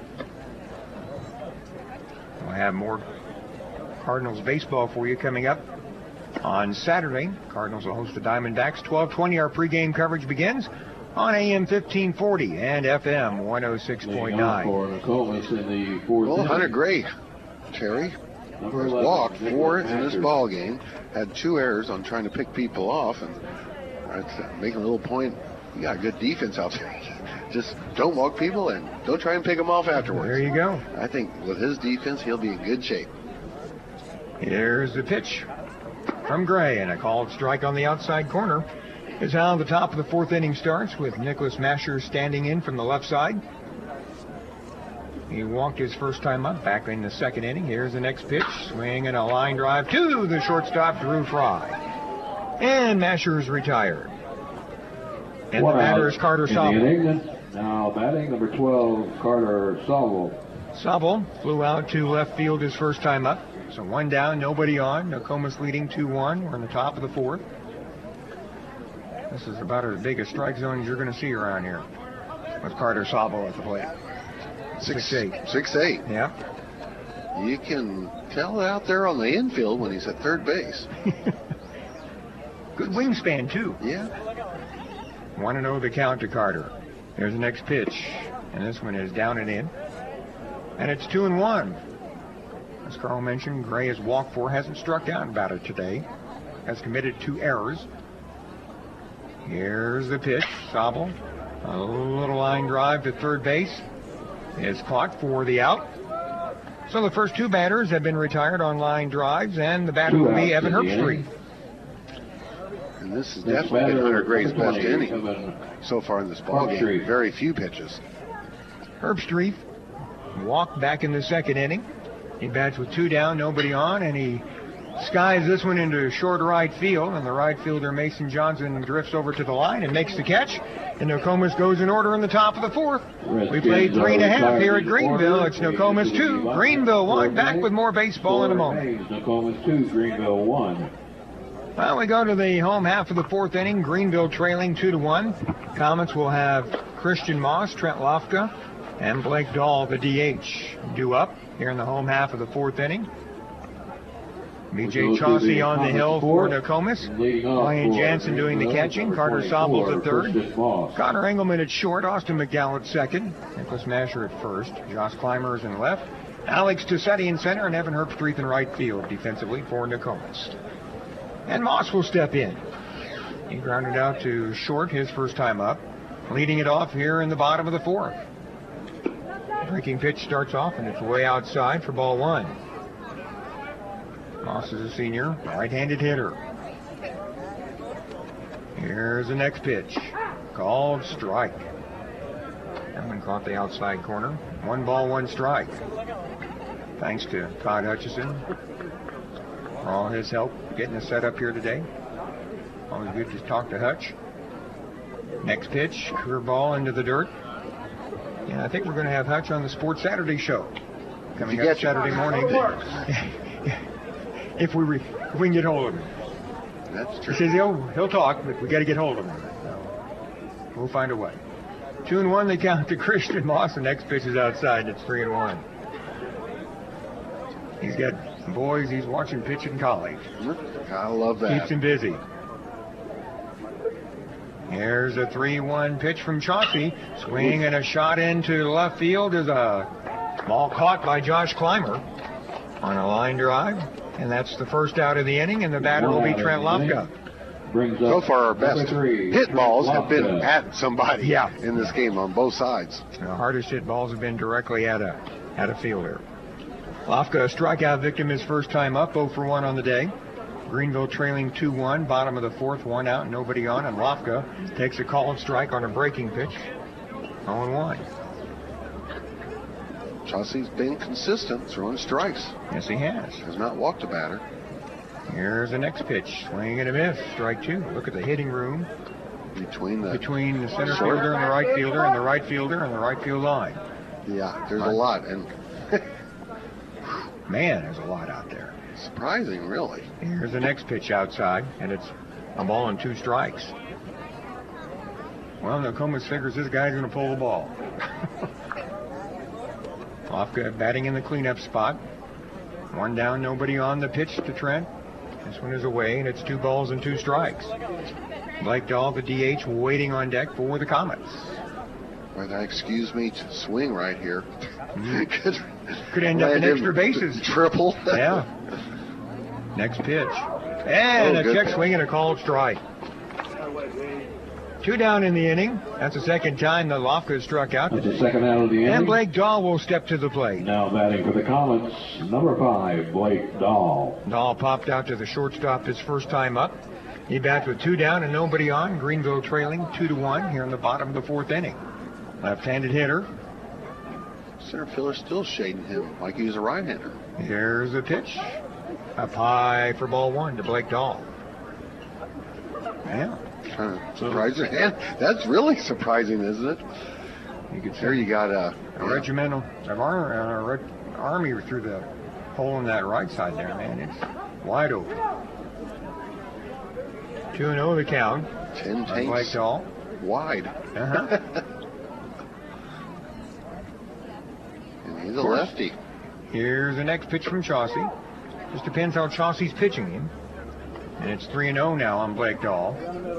We'll have more Cardinals baseball for you coming up on Saturday. Cardinals will host the Diamondbacks. 12:20 our pregame coverage begins on AM 1540 and FM 106.9. For Nokomis in the 4th Well, inning. Hunter Gray, Terry, who has walked 4 in this ball game, had 2 errors on trying to pick people off, and making a little point. You got good defense out there. Just don't walk people and don't try and pick them off afterwards. There you go. I think with his defense, he'll be in good shape. Here's the pitch from Gray, and a called strike on the outside corner is how the top of the 4th inning starts, with Nicholas Masher standing in from the left side. He walked his first time up back in the 2nd inning. Here's the next pitch. Swing and a line drive to the shortstop, Drew Fry. And Masher's retired. And the batter is Carter Sobel. Now batting number 12, Carter Sobel. Sobel flew out to left field his first time up. So 1 down, nobody on. Nokomis leading 2-1. We're in the top of the 4th. This is about as big a strike zone as you're going to see around here, with Carter Sobel at the plate. 6'8". 6'8". Yeah. You can tell out there on the infield when he's at third base. Good wingspan, too. Yeah. 1-0 the count to Carter. Here's the next pitch, and this one is down and in. And it's 2-1. As Carl mentioned, Gray has walked 4, hasn't struck out about it today. Has committed 2 errors. Here's the pitch. Sobel, a little line drive to third base, is caught for the out. So the first 2 batters have been retired on line drives, and the batter will be Evan Herbstreit. And this is definitely been Hunter Gray's best inning so far in this ball game. Very few pitches. Herbstreit walked back in the 2nd inning. He bats with 2 down, nobody on, and he skies this one into short right field, and the right fielder Mason Johnson drifts over to the line and makes the catch. And Nokomis goes in order in the top of the 4th. We played 3.5 here at Greenville. It's Nokomis 2, Greenville 1. Back with more baseball in a moment. Nokomis 2, Greenville 1. Well, we go to the home half of the 4th inning. Greenville trailing 2-1. Comets will have Christian Moss, Trent Lofka, and Blake Dahl, the DH, due up here in the home half of the 4th inning. B.J. Chauncey on the hill for Nokomis. Ryan Jansen doing the catching. Carter Sobel at third. Connor Engelman at short. Austin McDowell at second. Nicholas Masher at first. Josh Climbers in left. Alex Tussetti in center. And Evan Herbstreit in right field defensively for Nokomis. And Moss will step in. He grounded out to short his first time up. Leading it off here in the bottom of the fourth. Breaking pitch starts off, and it's way outside for ball one. Moss is a senior, right-handed hitter. Here's the next pitch. Called strike. Evan caught the outside corner. 1 ball, 1 strike. Thanks to Todd Hutchison for all his help getting us set up here today. Always good to talk to Hutch. Next pitch, curveball into the dirt. And I think we're going to have Hutch on the Sports Saturday show coming up Saturday morning. if we can get hold of him. That's true. He says he'll talk, but we got to get hold of him. So we'll find a way. 2-1, they count to Christian Moss. The next pitch is outside. It's 3-1. He's got boys he's watching pitch in college. I love that. Keeps him busy. Here's a 3-1 pitch from Chauncey. Swing and a shot into left field is a ball caught by Josh Clymer on a line drive. And that's the first out of the inning, and the batter will be Trent Lofka. So far, our best hit balls have been at somebody in this game on both sides. The hardest hit balls have been directly at a fielder. Lofka, a strikeout victim his first time up, 0 for 1 on the day. Greenville trailing 2-1, bottom of the fourth, 1 out, nobody on, and Lofka takes a called strike on a breaking pitch, 0-1. Chauncey's been consistent, throwing strikes. Yes, he has. Has not walked a batter. Here's the next pitch, swing and a miss, strike 2. Look at the hitting room between the center fielder and the right fielder, and the right fielder and the right field line. Yeah, there's a lot, and man, there's a lot out there. Surprising, really. Here's the next pitch outside, and it's a ball and 2 strikes. Well, Nokomis figures this guy's going to pull the ball. Lofka batting in the cleanup spot. 1 down, nobody on. The pitch to Trent. This one is away, and it's 2 balls and 2 strikes. Blake Dahl, the DH, waiting on deck for the Comets. Well, excuse me, to swing right here. Could end up in extra bases. Triple. Yeah. Next pitch. And a check swing and a called strike. 2 down in the inning. That's the second time that Lofka has struck out. That's the second out of the inning. And Blake Dahl will step to the plate. Now batting for the Comets, number 5, Blake Dahl. Dahl popped out to the shortstop his first time up. He bats with 2 down and nobody on. Greenville trailing 2-1 here in the bottom of the fourth inning. Left-handed hitter. Center fielder still shading him like he was a right-hander. Here's the pitch. Up high for ball 1 to Blake Dahl. Yeah. Kind of surprising. And that's really surprising, isn't it? You could say there you got a regimental army through the hole in that right side there, man. It's wide open. 2-0 the count. 10 tanks. Blake Dahl. Wide. Uh-huh. And he's a lefty. Here's the next pitch from Chauncey. Just depends how Chauncey's pitching him. And it's 3-0 now on Blake Dahl.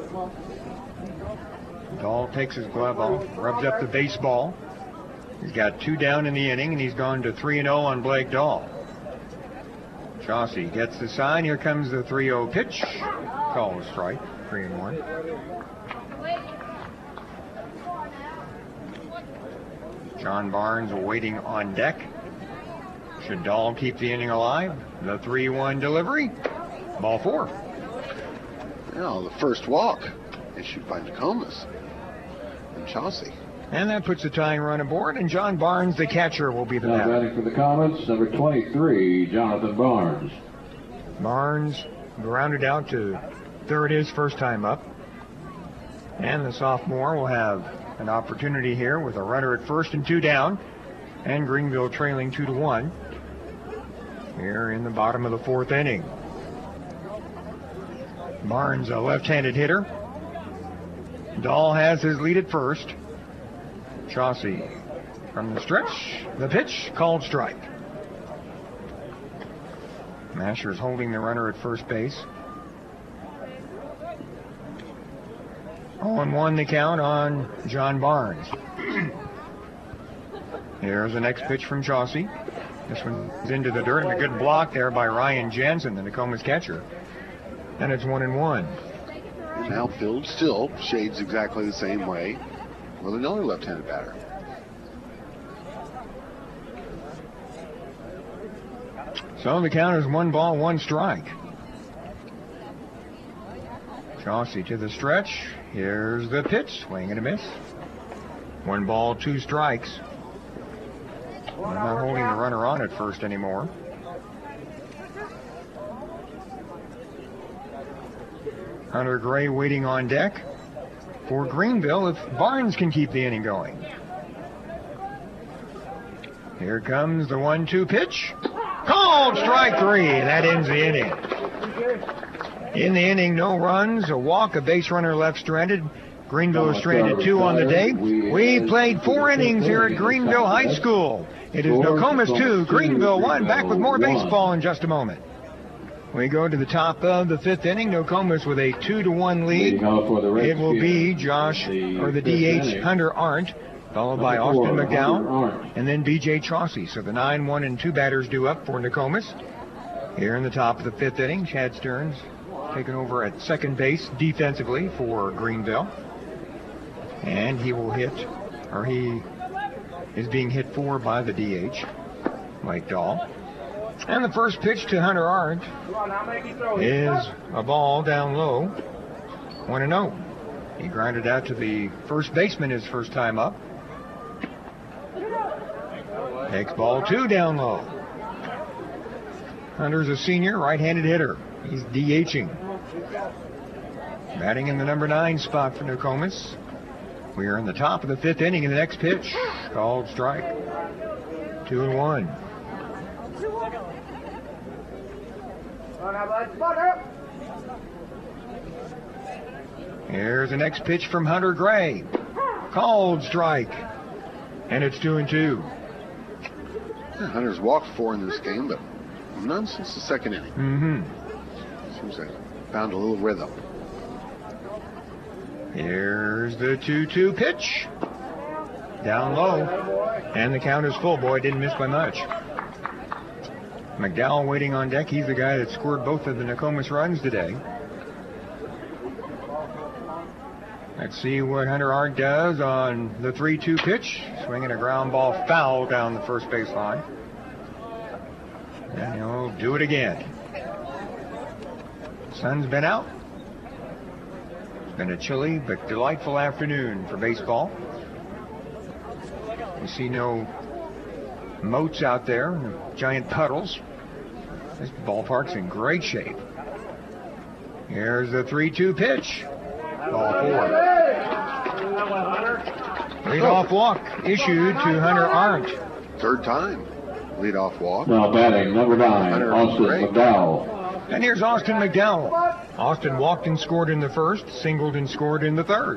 Dahl takes his glove off, rubs up the baseball. He's got 2 down in the inning, and he's gone to 3-0 on Blake Dahl. Chauncey gets the sign. Here comes the 3-0 pitch. Call a strike. 3-1. John Barnes waiting on deck. Should Dahl keep the inning alive? The 3-1 delivery. Ball 4. Now the first walk issued by Nokomis and Chauncey. And that puts the tying run aboard, and John Barnes, the catcher, will be the now batter. batting for the Comets, number 23, Jonathan Barnes. Barnes grounded out to third his first time up. And the sophomore will have an opportunity here with a runner at first and 2 down. And Greenville trailing 2-1 here in the bottom of the fourth inning. Barnes, a left-handed hitter. Dahl has his lead at first. Chauncey from the stretch. The pitch, called strike. Masher's holding the runner at first base. 0-1 the count on John Barnes. Here's the next pitch from Chauncey. This one's into the dirt, and a good block there by Ryan Jansen, the Nokomis catcher. And it's 1-1. And outfield still shades exactly the same way with another left-handed batter. So the count is 1 ball, 1 strike. Chauncey to the stretch. Here's the pitch. Swing and a miss. 1 ball, 2 strikes. I'm not holding the runner on at first anymore. Hunter Gray waiting on deck for Greenville if Barnes can keep the inning going. Here comes the 1-2 pitch. Called strike 3. That ends the inning. In the inning, no runs, a walk, a base runner left stranded. Greenville is stranded 2 on the day. We played 4 innings here at Greenville High School. It is Nokomis 2, Greenville 1. Back with more baseball in just a moment. We go to the top of the 5th inning. Nokomis with a 2-1 lead. It will be the DH Hunter Arndt, followed by Austin McDowell, and then B.J. Chauncey. So the 9, 1, and 2 batters due up for Nokomis. Here in the top of the 5th inning, Chad Stearns taking over at second base defensively for Greenville. And he is being hit for by the DH, Mike Dahl. And the first pitch to Hunter Arndt is a ball down low, 1-0. He grounded out to the first baseman his first time up. Takes ball 2 down low. Hunter's a senior, right-handed hitter. He's DHing. Batting in the number 9 spot for Nokomis. We are in the top of the 5th inning, and the next pitch, called strike. 2-1. Here's the next pitch from Hunter Gray. Called strike. And it's 2-2. Yeah, Hunter's walked 4 in this game, but none since the second inning. Seems like found a little rhythm. Here's the 2-2 pitch. Down low. And the count is full. Boy, didn't miss by much. McDowell waiting on deck. He's the guy that scored both of the Nokomis runs today. Let's see what Hunter Arndt does on the 3-2 pitch. Swinging a ground ball foul down the first base line. And he'll do it again. Sun's been out. It's been a chilly but delightful afternoon for baseball. You see no moats out there, no giant puddles. This ballpark's in great shape. Here's the 3-2 pitch. Ball 4. Leadoff walk issued to Hunter Arndt. Third time. Leadoff walk. Now batting number 9, Austin McDowell. And here's Austin McDowell. Austin walked and scored in the first, singled and scored in the third.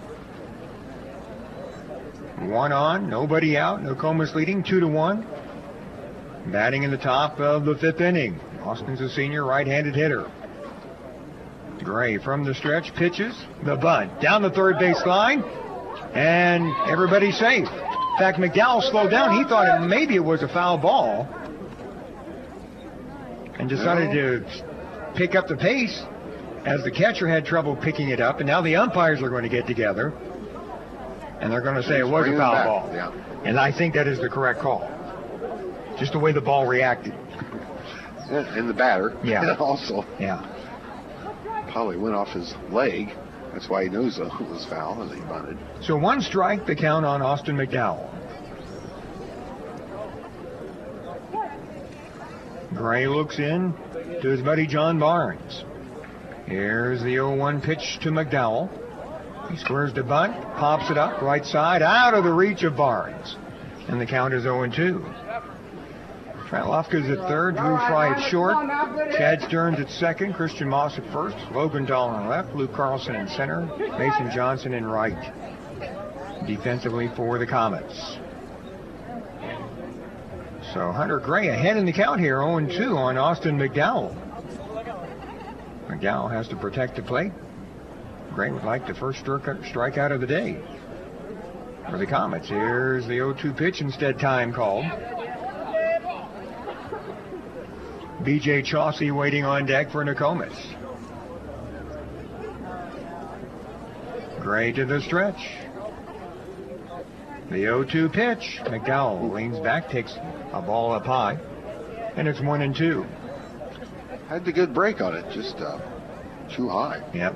1 on, nobody out. Nokomis leading 2-1. Batting in the top of the 5th inning. Austin's a senior right-handed hitter. Gray from the stretch pitches the bunt down the third base line, and everybody's safe. In fact, McDowell slowed down. He thought maybe it was a foul ball and decided to pick up the pace as the catcher had trouble picking it up, and now the umpires are going to get together and they're going to say it was a foul ball. Yeah. And I think that is the correct call. Just the way the ball reacted. And the batter. Yeah. Also. Yeah. Probably went off his leg. That's why he knows it was foul as he bunted. So 1 strike, the count on Austin McDowell. Gray looks in to his buddy John Barnes. Here's the 0-1 pitch to McDowell. He squares the bunt, pops it up, right side, out of the reach of Barnes. And the count is 0-2. Trent Lofka's at third, Drew Fry at short, Chad Stearns at second, Christian Moss at first, Logan Dahl on left, Luke Carlson in center, Mason Johnson in right. Defensively for the Comets. So Hunter Gray ahead in the count here, 0-2 on Austin McDowell. McDowell has to protect the plate. Gray would like the first strikeout of the day for the Comets. Here's the 0-2 pitch, instead time called. B.J. Chauncey waiting on deck for Nokomis. Gray to the stretch. The 0-2 pitch. McDowell leans back, takes a ball up high, and it's 1-2. Had the good break on it, just too high. Yep.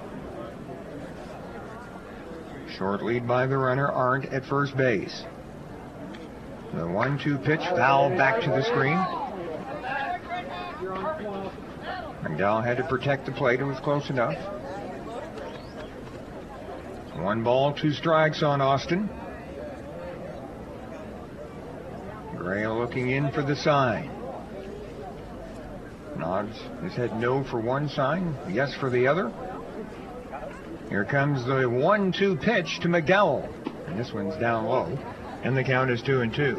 Short lead by the runner, Arndt at first base. The 1-2 pitch, foul back to the screen. McDowell had to protect the plate. It was close enough. 1 ball, 2 strikes on Austin. Gray looking in for the sign. Nods his head no for one sign, yes for the other. Here comes the 1-2 pitch to McDowell. And this one's down low. And the count is 2-2.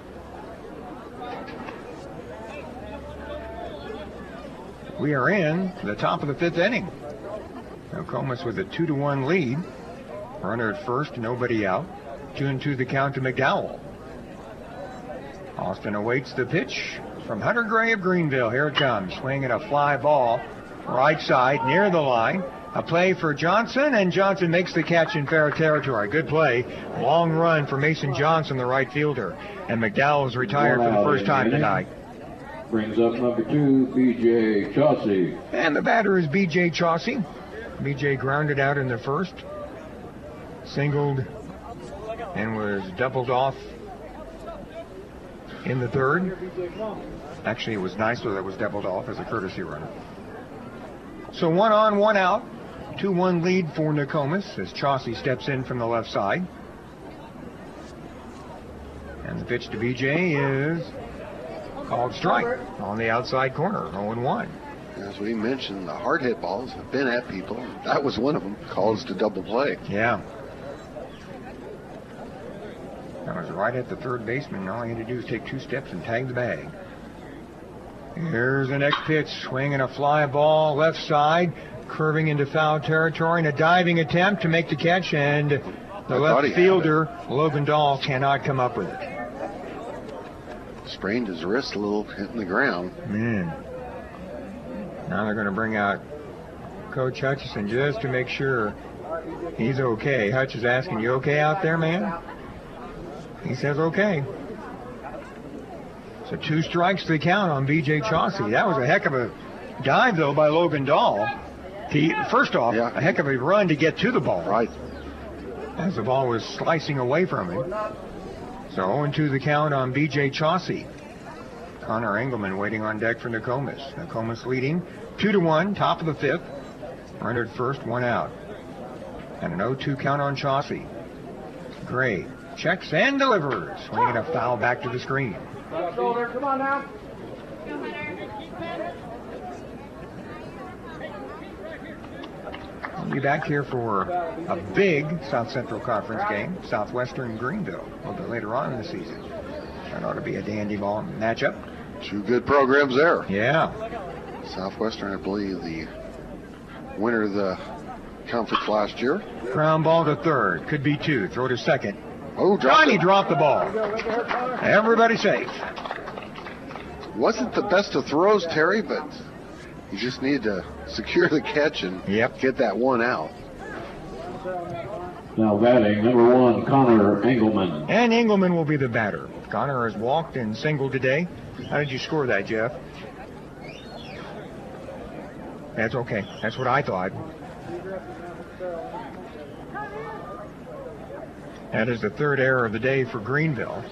We are in the top of the 5th inning. Nokomis with a 2-1 lead. Runner at first, nobody out. 2-2 the count to McDowell. Austin awaits the pitch from Hunter Gray of Greenville. Here it comes. Swinging a fly ball. Right side, near the line. A play for Johnson, and Johnson makes the catch in fair territory. Good play. Long run for Mason Johnson, the right fielder. And McDowell is retired for the first time tonight. Brings up number 2, B.J. Chauncey. And the batter is B.J. Chauncey. B.J. grounded out in the first. Singled and was doubled off in the third. Actually, it was nice that it was doubled off as a courtesy runner. So 1 on, 1 out. 2-1 lead for Nokomis as Chauncey steps in from the left side. And the pitch to B.J. is called strike on the outside corner, 0-1. As we mentioned, the hard hit balls have been at people. That was one of them, calls to double play. Yeah. That was right at the third baseman. All he had to do was take 2 steps and tag the bag. Here's the next pitch. Swinging a fly ball left side, curving into foul territory, and a diving attempt to make the catch, and the left fielder, Logan Dahl, cannot come up with it. Sprained his wrist a little, hitting the ground. Man. Now they're going to bring out Coach Hutchison just to make sure he's okay. Hutch is asking, you okay out there, man? He says okay. So 2 strikes to the count on B.J. Chauncey. That was a heck of a dive, though, by Logan Dahl. First off, a heck of a run to get to the ball. Right. As the ball was slicing away from him. So 0-2 the count on B.J. Chauncey. Connor Engelman waiting on deck for Nokomis. Nokomis leading 2-1, top of the 5th. Runner at first, 1 out. And an 0-2 count on Chauncey. Gray checks and delivers. Swinging a foul back to the screen. Come on now. We'll be back here for a big South Central Conference game, Southwestern Greenville, a little bit later on in the season. That ought to be a dandy ball matchup. 2 good programs there. Yeah. Southwestern, I believe, the winner of the conference last year. Ground ball to third. Could be 2. Throw to second. Oh, Johnny dropped the ball. Everybody safe. Wasn't the best of throws, Terry, but you just need to secure the catch and get that 1 out. Now batting, number 1, Connor Engelman. And Engelman will be the batter. Connor has walked and singled today. How did you score that, Jeff? That's okay. That's what I thought. That is the 3rd error of the day for Greenville.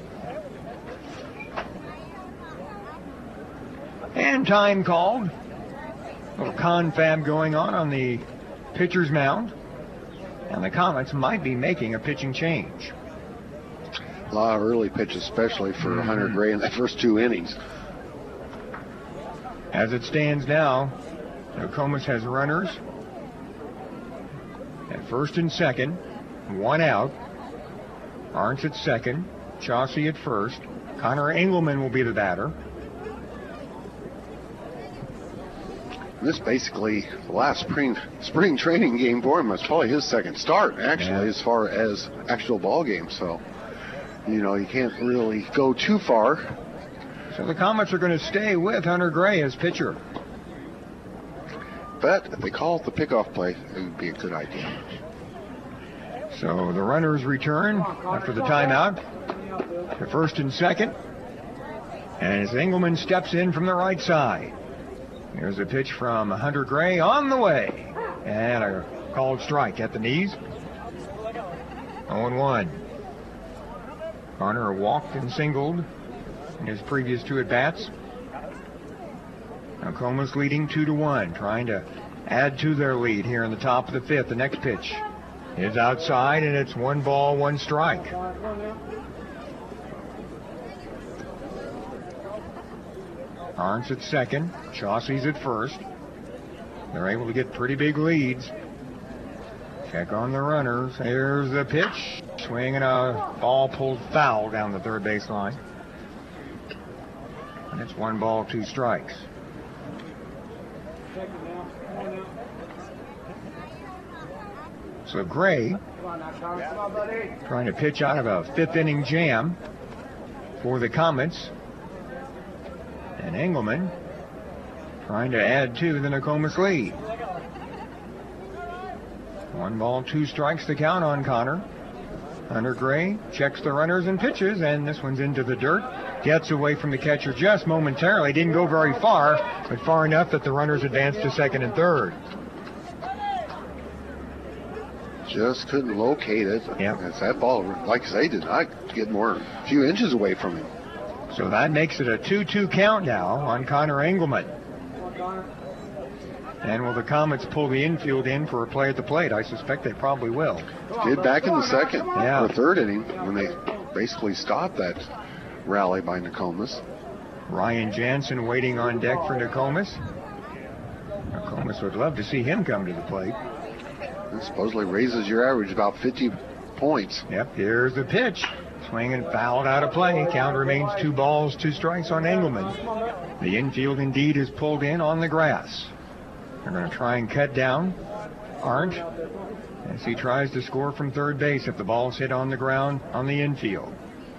And time called. A little confab going on the pitcher's mound. And the Comets might be making a pitching change. A lot of early pitch, especially for Hunter Gray in the first 2 innings. As it stands now, Nokomis has runners at first and second, 1 out. Arndt at second, Chauncey at first, Connor Engelman will be the batter. This basically, the last spring training game for him was probably his second start, actually, as far as actual ball games. So, you can't really go too far. So the Comets are going to stay with Hunter Gray as pitcher. But if they call it the pickoff play, it would be a good idea. So the runners return after the timeout to first and second. And as Engelman steps in from the right side. Here's a pitch from Hunter Gray on the way. And a called strike at the knees. 0-1. Connor walked and singled in his previous two at-bats. Nokomis leading 2-1, trying to add to their lead here in the top of the fifth. The next pitch is outside, and it's 1 ball, 1 strike. Arndt's at second, Chauncey's at first. They're able to get pretty big leads. Check on the runners. Here's the pitch. Swing and a ball pulled foul down the third base line. And it's 1 ball, 2 strikes. So Gray trying to pitch out of a 5th inning jam for the Comets. And Engelman trying to add to the Nokomis lead. 1 ball, 2 strikes to count on Connor. Hunter Gray checks the runners and pitches, and this one's into the dirt. Gets away from the catcher just momentarily. Didn't go very far, but far enough that the runners advanced to second and third. Just couldn't locate it. Yep. As that ball, like I say, did not get more, a few inches away from him. So that makes it a 2-2 count now on Connor Engelman. And will the Comets pull the infield in for a play at the plate? I suspect they probably will. Did back in the second Yeah. or third inning when they basically stopped that rally by Nokomis. Ryan Jansen waiting on deck for Nokomis. Nokomis would love to see him come to the plate. It supposedly raises your average about 50 points. Yep, here's the pitch. Swing and fouled out of play. Count remains 2 balls, 2 strikes on Engelman. The infield indeed is pulled in on the grass. They're going to try and cut down Arndt as he tries to score from third base if the ball's hit on the ground on the infield.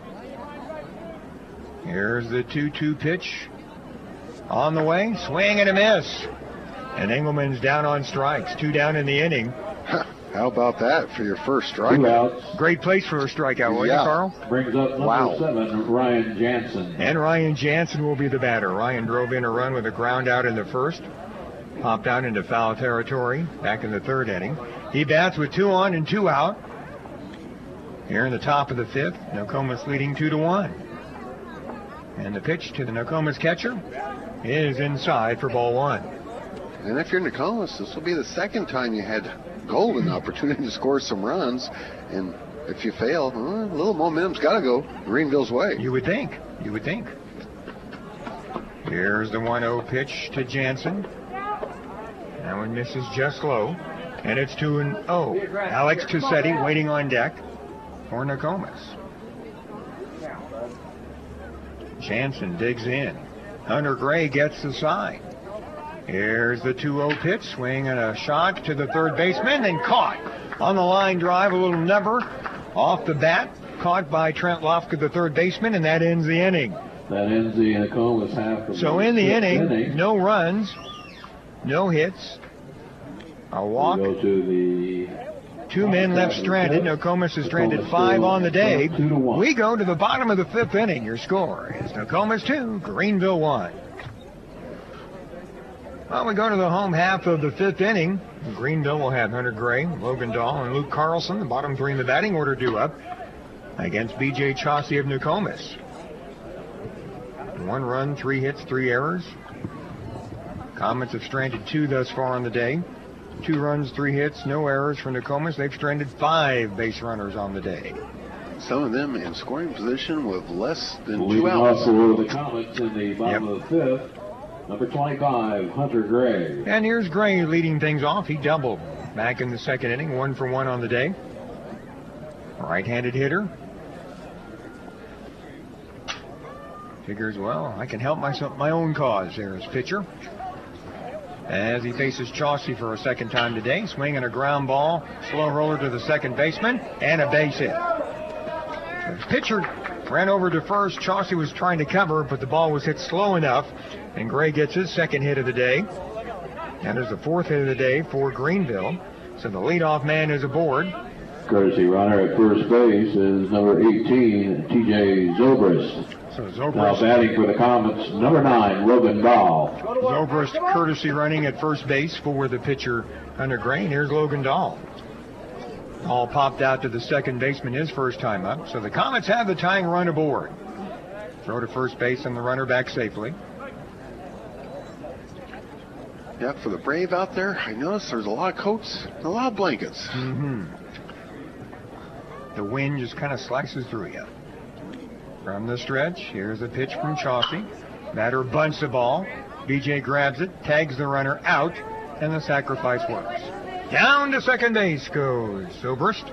Here's the 2-2 pitch. On the way, swing and a miss. And Engelman's down on strikes. 2 down in the inning. How about that for your first 2 strikeout? outs. Great place for a strikeout, wasn't it, Carl? Brings up number 7, Ryan Jansen. And Ryan Jansen will be the batter. Ryan drove in a run with a ground out in the first. Popped out into foul territory back in the third inning. He bats with 2 on and 2 out. Here in the top of the fifth, Nokomis leading 2-1. And the pitch to the Nokomis catcher is inside for ball 1. And if you're Nokomis, this will be the second time you had golden opportunity to score some runs. And if you fail, a little momentum's got to go Greenville's way. You would think. You would think. Here's the 1-0 pitch to Jansen. That one misses just low. And it's 2-0. Alex Cassetti waiting on deck for Nokomis. Jansen digs in. Hunter Gray gets the side. Here's the 2-0 pitch. Swing and a shot to the third baseman and caught on the line drive. A little number off the bat. Caught by Trent Lofka, the third baseman, and that ends the inning. That ends the Nokomis half of So in the inning, no runs, no hits, a walk. We go to the 2 men left stranded. Nokomis is stranded 5 on the day. 2-1. We go to the bottom of the 5th inning. Your score is Nokomis 2, Greenville 1. Well, we go to the home half of the 5th inning. Greenville will have Hunter Gray, Logan Dahl, and Luke Carlson, the bottom 3 in the batting order, due up against B.J. Chauncey of Nokomis. 1 run, 3 hits, 3 errors. Comets have stranded 2 thus far on the day. 2 runs, 3 hits, no errors for Nokomis. They've stranded 5 base runners on the day. Some of them in scoring position with less than 2 Leading off outs. for the Comets in the bottom of the 5th, number 25, Hunter Gray. And here's Gray leading things off. He doubled back in the 2nd inning, 1 for 1 on the day. Right-handed hitter. Figures, well, I can help my own cause there as pitcher. As he faces Chauncey for a second time today, swinging a ground ball, slow roller to the second baseman, and a base hit. The pitcher ran over to first. Chauncey was trying to cover, but the ball was hit slow enough, and Gray gets his second hit of the day. That is the fourth hit of the day for Greenville. So the leadoff man is aboard. Courtesy runner at first base is number 18, T.J. Zobrist. So Now Zobrist, batting for the Comets, number 9, Logan Dahl. Zobrist courtesy running at first base for the pitcher Hunter Gray. And here's Logan Dahl. Dahl popped out to the second baseman his first time up. So the Comets have the tying run aboard. Throw to first base and the runner back safely. Yeah, for the Brave out there, I noticed there's a lot of coats, a lot of blankets. The wind just kind of slices through you. From the stretch, here's a pitch from Chauncey. Batter bunts the ball. BJ grabs it, tags the runner out, and the sacrifice works. Down to second base goes Zobrist.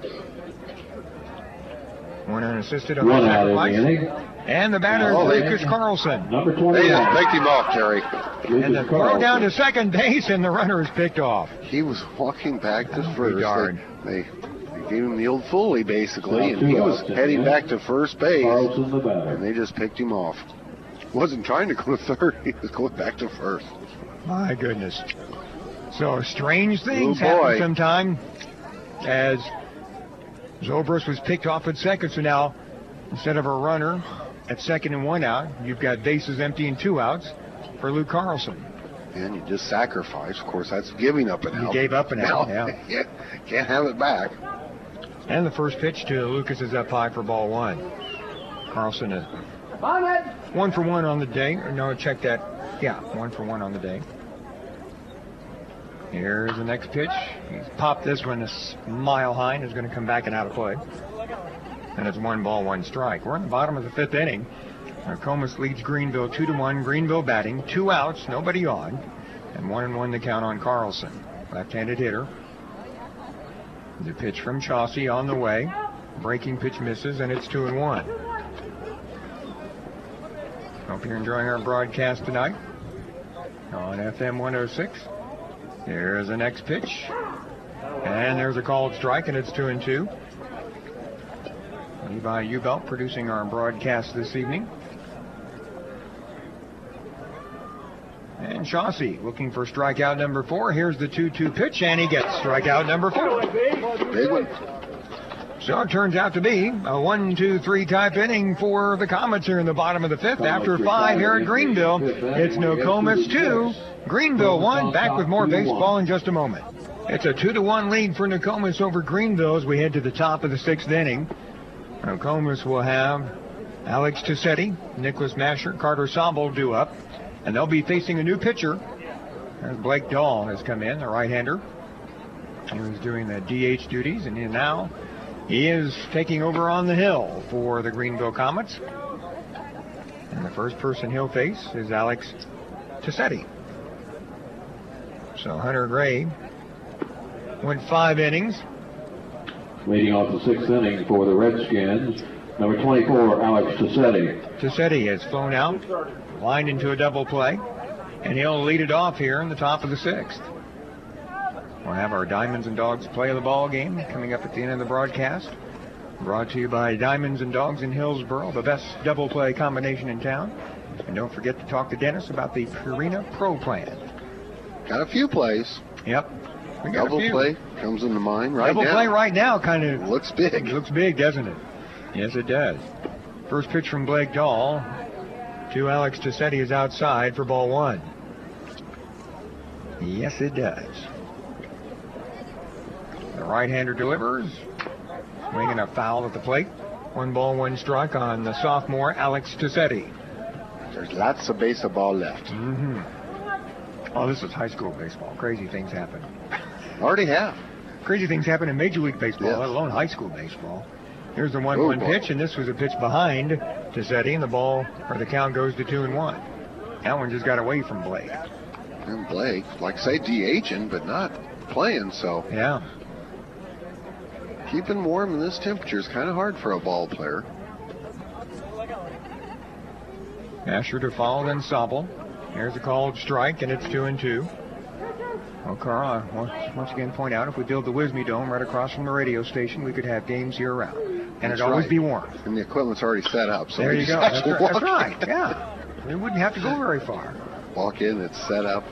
One unassisted on the One out in the sacrifice. inning. And the batter, Lucas Carlson. Number They 21. just picked him off, Terry. And the throw down to second base, and the runner is picked off. He was walking back to Oh, first. darn. They gave him the old Foley, basically, Now and two he was outs, heading yeah. back to first base, Carlson the batter. and they just picked him off. Wasn't trying to go to third. He was going back to first. My goodness. So strange things Oh, happen boy. sometime, as Zobrist was picked off at second. So now, instead of a runner at second and one out, you've got bases empty and 2 outs for Luke Carlson. And you just sacrifice. Of course, that's giving up an You out. gave up an out, Now, yeah. Can't have it back. And the first pitch to Lucas is up high for ball 1. Carlson is On it. 1 for 1 on the day. Or no, check that. Yeah, 1 for 1 on the day. Here's the next pitch. He's popped this one a mile high and is going to come back and out of play. And it's 1 ball, 1 strike. We're in the bottom of the 5th inning. Comus leads Greenville 2-1. Greenville batting, 2 outs, nobody on, and 1-1 the count on Carlson. Left-handed hitter. The pitch from Chauncey on the way. Breaking pitch misses, and it's 2-1. Hope you're enjoying our broadcast tonight on FM 106. Here's the next pitch. And there's a called strike, and it's 2-2. Levi U-Belt producing our broadcast this evening. And Chauncey looking for strikeout number 4. Here's the 2-2 pitch, and he gets strikeout number 4. Big one. So it turns out to be a 1-2-3 type inning for the Comets here in the bottom of the 5th. After 5 here at Greenville, it's Nokomis 2, Greenville 1. Back with more baseball in just a moment. It's a 2-1 lead for Nokomis over Greenville as we head to the top of the 6th inning. Nokomis will have Alex Tussetti, Nicholas Masher, Carter Sobel due up, and they'll be facing a new pitcher. There's Blake Dahl has come in, the right-hander. He was doing the DH duties, and now he is taking over on the hill for the Greenville Comets. And the first person he'll face is Alex Tussetti. So Hunter Gray went 5 innings. Leading off the 6th inning for the Redskins, number 24, Alex Tussetti. Tussetti has flown out, lined into a double play, and he'll lead it off here in the top of the 6th. We'll have our Diamonds and Dogs play of the ball game coming up at the end of the broadcast. Brought to you by Diamonds and Dogs in Hillsboro, the best double play combination in town. And don't forget to talk to Dennis about the Purina Pro Plan. Got a few plays. Yep. We got Double a few. play comes into mind right Double now. play right now kind of Looks big. looks big, doesn't it? Yes, it does. First pitch from Blake Dahl to Alex Tussetti is outside for ball 1. Yes, it does. The right-hander delivers, swinging a foul at the plate. 1 ball, 1 strike on the sophomore Alex Tussetti. There's lots of baseball left. Oh, this is high school baseball. Crazy things happen. Already have. Crazy things happen in Major League Baseball, Yes. let alone high school baseball. Here's the Oh, 1-1 boy. pitch, and this was a pitch behind Tussetti, and the count goes to 2-1. That one just got away from Blake. And Blake, like say DHing, but not playing, so Yeah. keeping warm in this temperature is kind of hard for a ball player. Masher to follow, then Sobel. Here's a called strike, and it's 2-2. Well, Carl, once again point out, if we build the Wisme Dome right across from the radio station, we could have games year-round. And it'd always be warm. And the equipment's already set up. So there you go. That's right. Yeah. We wouldn't have to go very far. Walk in, it's set up.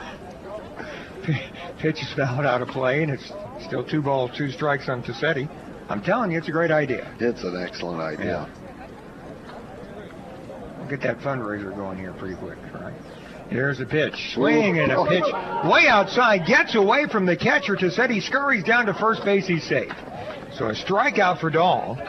Pitch is fouled out of play, and it's still 2 balls, 2 strikes on Tassetti. I'm telling you, it's a great idea. It's an excellent idea. Yeah. We'll get that fundraiser going here pretty quick, right? Here's a pitch. Swing and a pitch way outside. Gets away from the catcher. Tassetti scurries down to first base. He's safe. So a strikeout for Dahl.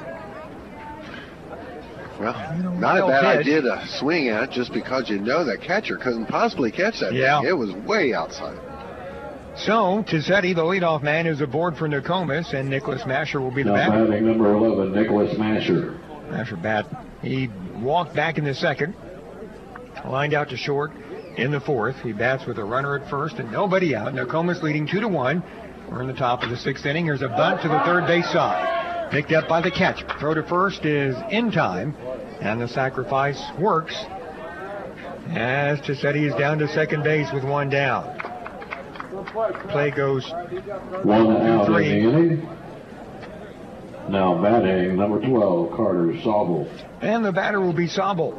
Well, not a bad idea to swing at just because you know that catcher couldn't possibly catch that thing. It was way outside. So, Tassetti, the leadoff man, is aboard for Nokomis, and Nicholas Masher will be the now batter. batting number 11, Nicholas Masher. Masher bat. He walked back in the second, lined out to short in the fourth. He bats with a runner at first and nobody out. Nokomis leading 2-1. We're in the top of the 6th inning. Here's a bunt to the third base side. Picked up by the catcher. Throw to first is in time, and the sacrifice works as Tassetti is down to second base with 1 down. Play goes 1 out in the 3. inning. Now batting number 12, Carter Sobel. And the batter will be Sobel.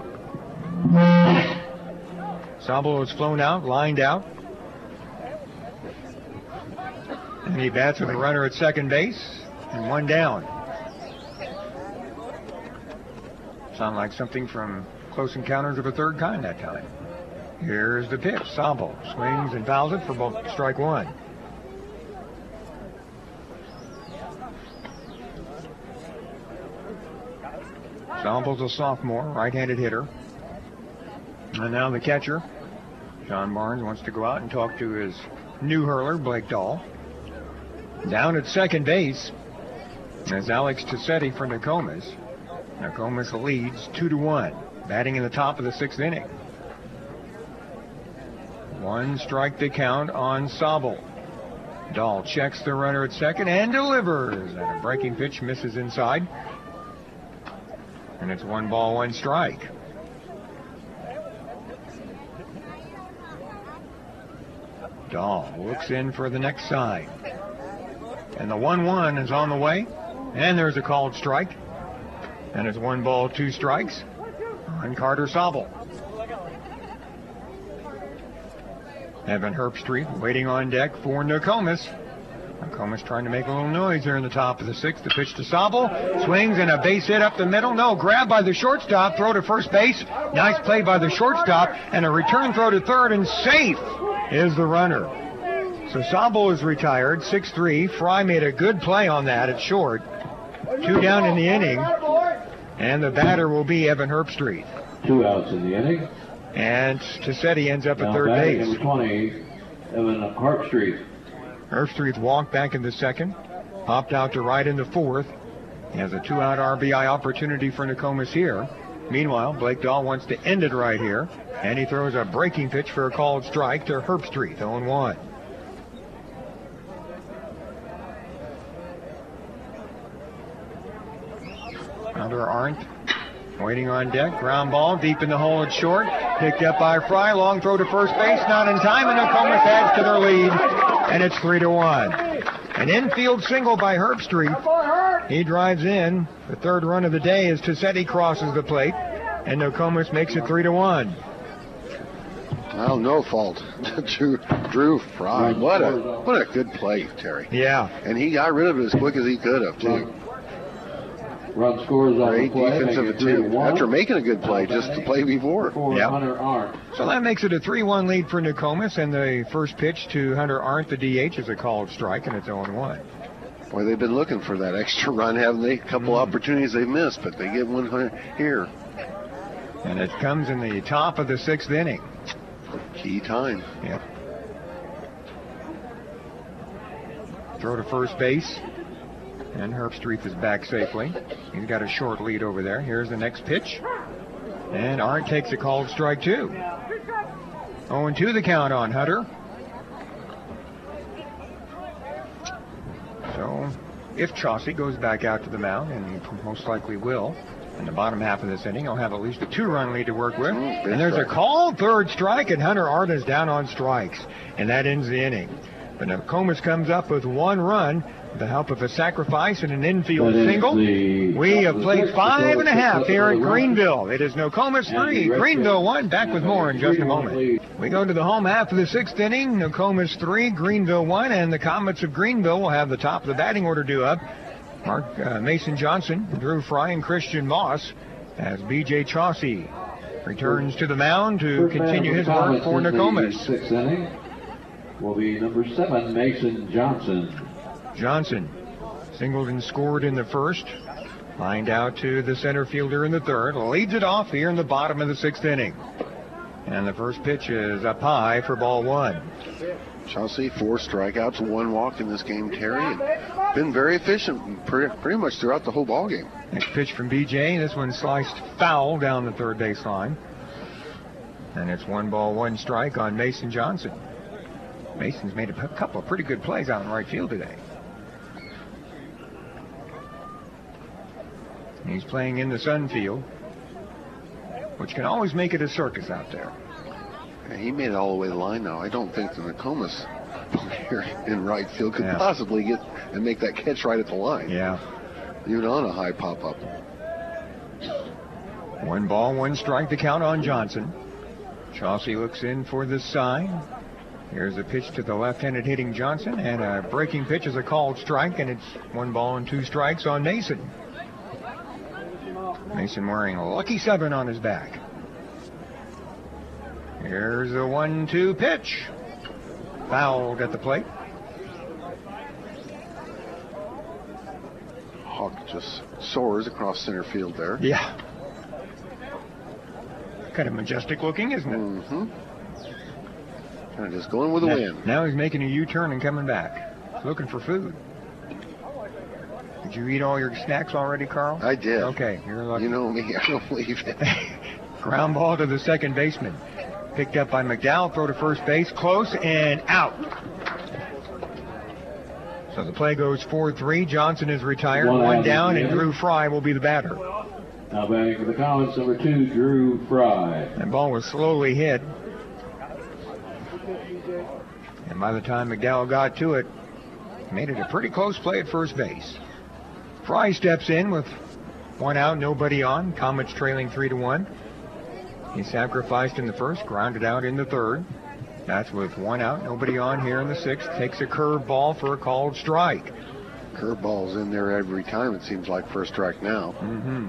Sobel is flown out, lined out. And he bats with a runner at second base and 1 down. Sound like something from Close Encounters of a Third Kind that time. Here's the pitch. Sobel swings and fouls it for strike 1. Sobel's a sophomore, right-handed hitter. And now the catcher, John Barnes, wants to go out and talk to his new hurler, Blake Dahl. Down at second base is Alex Tassetti for Nokomis. Nokomis leads 2-1, batting in the top of the 6th inning. 1 strike to count on Sobel. Dahl checks the runner at second and delivers. And a breaking pitch misses inside. And it's 1 ball, 1 strike. Dahl looks in for the next side. And the 1-1 is on the way. And there's a called strike. And it's 1 ball, 2 strikes on Carter Sobel. Evan Herbstreit waiting on deck for Nokomis. Nokomis trying to make a little noise here in the top of the 6th. The pitch to Sobel. Swings and a base hit up the middle. No, grab by the shortstop. Throw to first base. Nice play by the shortstop. And a return throw to third. And safe is the runner. So Sobel is retired. 6-3. Fry made a good play on that at short. 2 down in the inning. And the batter will be Evan Herbstreit. 2 outs in the inning. And Tassetti ends up at Now third base. Number 20, Evan Herbstreit. Herbstreit walked back in the second, popped out to right in the fourth. He has a 2-out RBI opportunity for Nokomis here. Meanwhile, Blake Dahl wants to end it right here, and he throws a breaking pitch for a called strike to Herbstreit, 0-1. Another Arndt waiting on deck. Ground ball deep in the hole at short. Picked up by Fry. Long throw to first base. Not in time. And Nokomis adds to their lead. And it's 3-1. An infield single by Herbstreit. He drives in. The third run of the day as Tassetti crosses the plate. And Nokomis makes it 3-1. Well, no fault to Drew Fry. What a good play, Terry. Yeah. And he got rid of it as quick as he could have, too. Run scores on Great the play. defensive attempt after making a good play just to play before. Yep. Hunter Arndt. So that makes it a 3-1 lead for Nokomis, and the first pitch to Hunter Arndt, the DH, is a called strike, and it's 0-1. Boy, they've been looking for that extra run, haven't they? A couple opportunities they missed, but they get one here. And it comes in the top of the 6th inning. Key time. Yep. Throw to first base. And Herbstreit is back safely. He's got a short lead over there. Here's the next pitch. And Arndt takes a called strike, too. 0-2 the count on Hunter. So, if Chauncey goes back out to the mound, and he most likely will, In the bottom half of this inning, he'll have at least a 2-run lead to work with. Big And there's strike. a called third strike, and Hunter Arta's down on strikes. And that ends the inning. But Nokomis comes up with 1 run with the help of a sacrifice and an infield That is single. We have played 5.5 here at Greenville. It is Nokomis 3, Greenville 1. Back with more in just a moment. We go to the home half of the 6th inning. Nokomis 3, Greenville 1, and the Comets of Greenville will have the top of the batting order due up. Mason Johnson, Drew Fry, and Christian Moss as B.J. Chauncey returns to the mound to continue his work for Nokomis. 6th inning will be number 7, Mason Johnson. Johnson singled and scored in the first, lined out to the center fielder in the third, leads it off here in the bottom of the 6th inning. And the first pitch is up high for ball 1. Chelsea, 4 strikeouts, 1 walk in this game, Terry. And been very efficient pretty much throughout the whole ball game. Next pitch from BJ. This one sliced foul down the third base line. And it's 1 ball, 1 strike on Mason Johnson. Mason's made a couple of pretty good plays out in right field today. He's playing in the sun field, which can always make it a circus out there. And he made it all the way to the line now. I don't think the Nokomis player in right field could possibly get and make that catch right at the line. Yeah. Even on a high pop-up. 1 ball, 1 strike to count on Johnson. Chauncey looks in for the sign. Here's a pitch to the left-handed hitting Johnson, and a breaking pitch is a called strike, and it's 1 ball and 2 strikes on Mason. Mason wearing a lucky 7 on his back. Here's a 1-2 pitch. Fouled at the plate. Hawk just soars across center field there. Yeah. Kind of majestic looking, isn't it? Mm-hmm. Kind of just going with the wind. Now he's making a U-turn and coming back. He's looking for food. Did you eat all your snacks already, Carl? I did. Okay, you're lucky. You know me, I don't believe it. Ground ball to the second baseman. Picked up by McDowell, throw to first base, close and out. So the play goes 4-3. Johnson is retired, 1 down, and Drew Fry will be the batter. Now batting for the Comets, number 2, Drew Fry. That ball was slowly hit. And by the time McDowell got to it, made it a pretty close play at first base. Fry steps in with 1 out, nobody on. Comets trailing 3-1. He sacrificed in the first, grounded out in the third. That's with 1 out, nobody on here in the 6th. Takes a curve ball for a called strike. Curveball's in there every time, it seems like, for a strike now. Mm-hmm.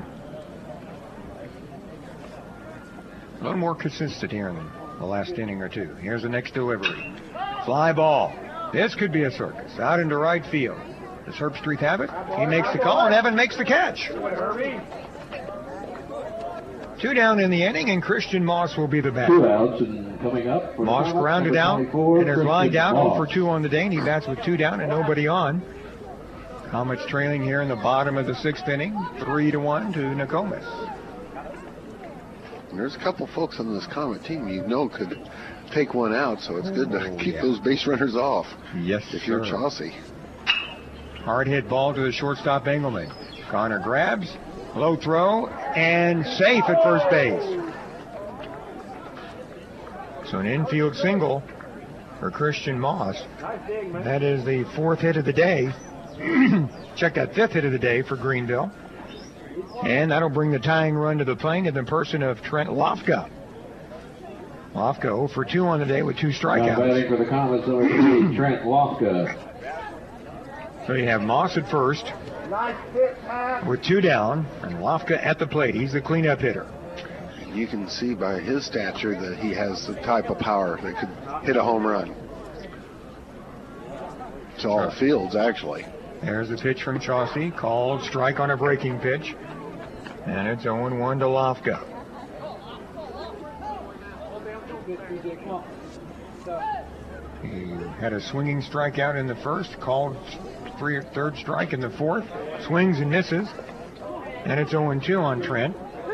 A little more consistent here in the last inning or two. Here's the next delivery. Fly ball. This could be a circus. Out into right field. Does Herbstreit have it? He makes the call, and Evan makes the catch. 2 down in the inning, and Christian Moss will be the batter. 2 outs, and coming up for Moss grounded out, and is lined out 0-for-2 on the day, and he bats with 2 down and nobody on. Comets trailing here in the bottom of the 6th inning, 3-1 to Nokomis. There's a couple folks on this Comet team you know could take 1 out, so it's good to keep those base runners off. Yes, if you're Chauncey. Hard hit ball to the shortstop Engelman. Connor grabs, low throw, and safe at first base. So an infield single for Christian Moss. That is the 4th hit of the day. Check that 5th hit of the day for Greenville. And that'll bring the tying run to the plate in the person of Trent Lofka. Lofka 0-for-2 on the day with 2 strikeouts. Now batting for the Comets, number 3, Trent Lofka. So you have Moss at first with 2 down, and Lofka at the plate. He's the cleanup hitter. You can see by his stature that he has the type of power that could hit a home run. To all fields, actually. There's the pitch from Chauncey, called strike on a breaking pitch. And it's 0-1 to Lofka. He had a swinging strikeout in the first, called third strike in the 4th, swings and misses, and it's 0-2 on Trent.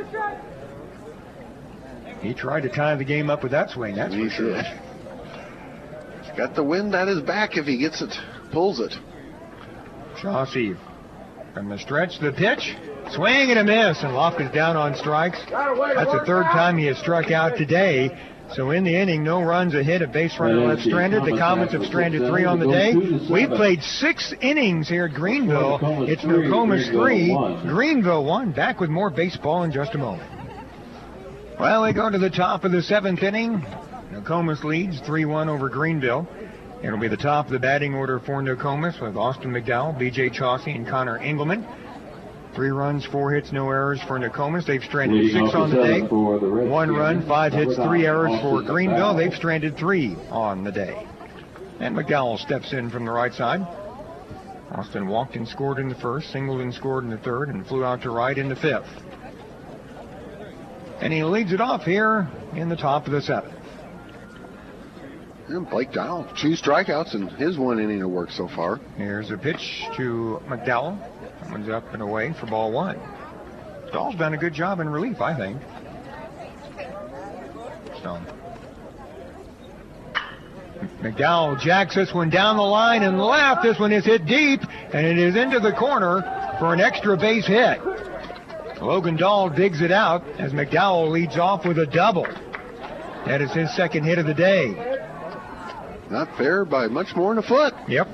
He tried to tie the game up with that swing, that's for sure. He's got the wind at his back if he gets it, pulls it. Chauncey From the stretch, the pitch. Swing and a miss, and Lofk is down on strikes. That's the third time he has struck out today. So in the inning, no runs, a hit, a base runner left stranded. The Comets have stranded 3 on the day. We've played 6 innings here at Greenville. It's Nokomis 3, Greenville 1. Back with more baseball in just a moment. Well, we go to the top of the 7th inning. Nokomis leads 3-1 over Greenville. It'll be the top of the batting order for Nokomis with Austin McDowell, B.J. Chauncey, and Connor Engelman. 3 runs, 4 hits, no errors for Nokomis. They've stranded 6 on the day. 1 run, 5 hits, 3 errors for Greenville. They've stranded 3 on the day. And McDowell steps in from the right side. Austin walked and scored in the first, singled and scored in the third, and flew out to right in the 5th. And he leads it off here in the top of the 7th. And Blake Dial, 2 strikeouts in his 1 inning of work so far. Here's a pitch to McDowell. That one's up and away for ball 1. Dahl's done a good job in relief, I think. So McDowell jacks this one down the line and left. This one is hit deep, and it is into the corner for an extra base hit. Logan Dahl digs it out as McDowell leads off with a double. That is his 2nd hit of the day. Not fair by much more than a foot. Yep.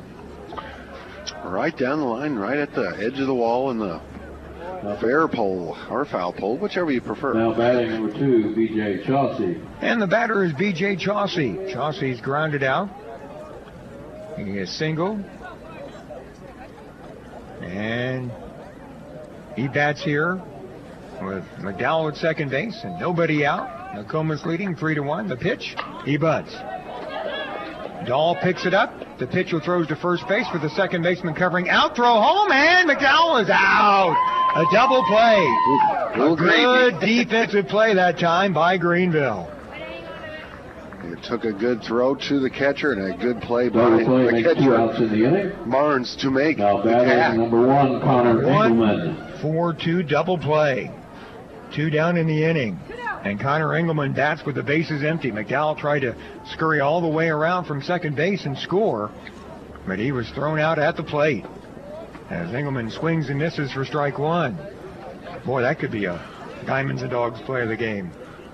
Right down the line, right at the edge of the wall in the fair pole or foul pole, whichever you prefer. Now batting number 2, B.J. Chauncey. And the batter is B.J. Chauncey. Chauncey's grounded out. He is single. And he bats here with McDowell at second base and nobody out. Nokomis leading 3-1. The pitch, he buds. Dahl picks it up. The pitcher throws to first base with the second baseman covering out. Throw home, and McDowell is out. A double play. A good defensive play that time by Greenville. It took a good throw to the catcher and a good play by The the catcher. 2 outs in the inning. Barnes to make Now the batting tag. number 1, Connor Engelman. 4-2 double play. 2 down in the inning. And Connor Engelman bats with the bases empty. McDowell tried to scurry all the way around from second base and score, but he was thrown out at the plate as Engelman swings and misses for strike 1. Boy, that could be a Diamonds and Dogs play of the game.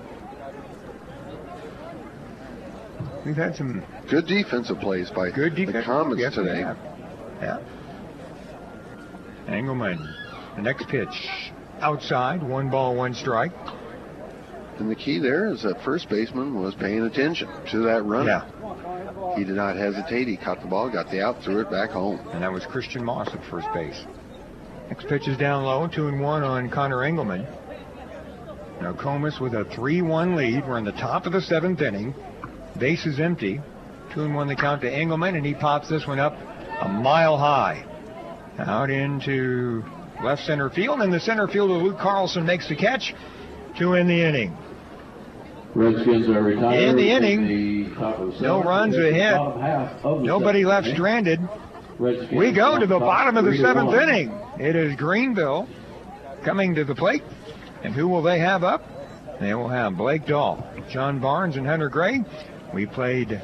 We've had some Good defensive plays by good the defense. Comets Yes, we today. have. Yeah. Engelman, the next pitch, outside, 1 ball, 1 strike. And the key there is that first baseman was paying attention to that runner. Yeah. He did not hesitate. He caught the ball, got the out, threw it back home. And that was Christian Moss at first base. Next pitch is down low, 2-1 on Connor Engelman. Nokomis with a 3-1 lead. We're in the top of the 7th inning. Base is empty. 2-1 the count to Engelman, and he pops this one up a mile high. Out into left center field, and the center fielder Luke Carlson makes the catch to end the inning. Redskins are retired. In the inning, the top of the no 7th. runs The ahead. bottom half of the Nobody 7th left inning. stranded. Redskins We go to the top bottom of the 7th 3-1. inning. It is Greenville coming to the plate. And who will they have up? They will have Blake Dahl, John Barnes, and Hunter Gray. We played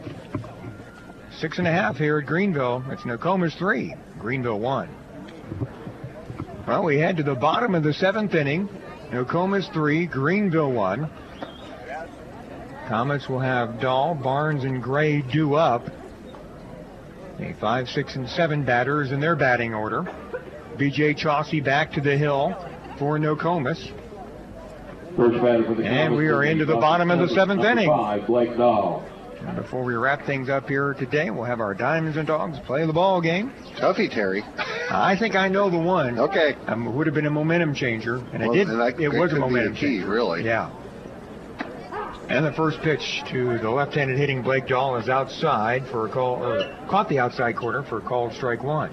6.5 here at Greenville. It's Nokomis 3, Greenville 1. Well, we head to the bottom of the 7th inning. Nokomis 3, Greenville 1. Comets will have Dahl, Barnes, and Gray due up. The 5, 6, and 7 batters in their batting order. B.J. Chauncey back to the hill for Nokomis. First batter for the And we are into the Comets, bottom of the 7th number inning. 5, Blake Dahl. And before we wrap things up here today, we'll have our Diamonds and Dogs play the ball game. Toughie, Terry. I think I know the one. Okay. It would have been a momentum changer, and Well, it did. and that- It was could a be momentum the key, changer. really. Yeah. And the first pitch to the left-handed hitting Blake Dahl is outside for a call. Caught the outside corner for a called strike 1.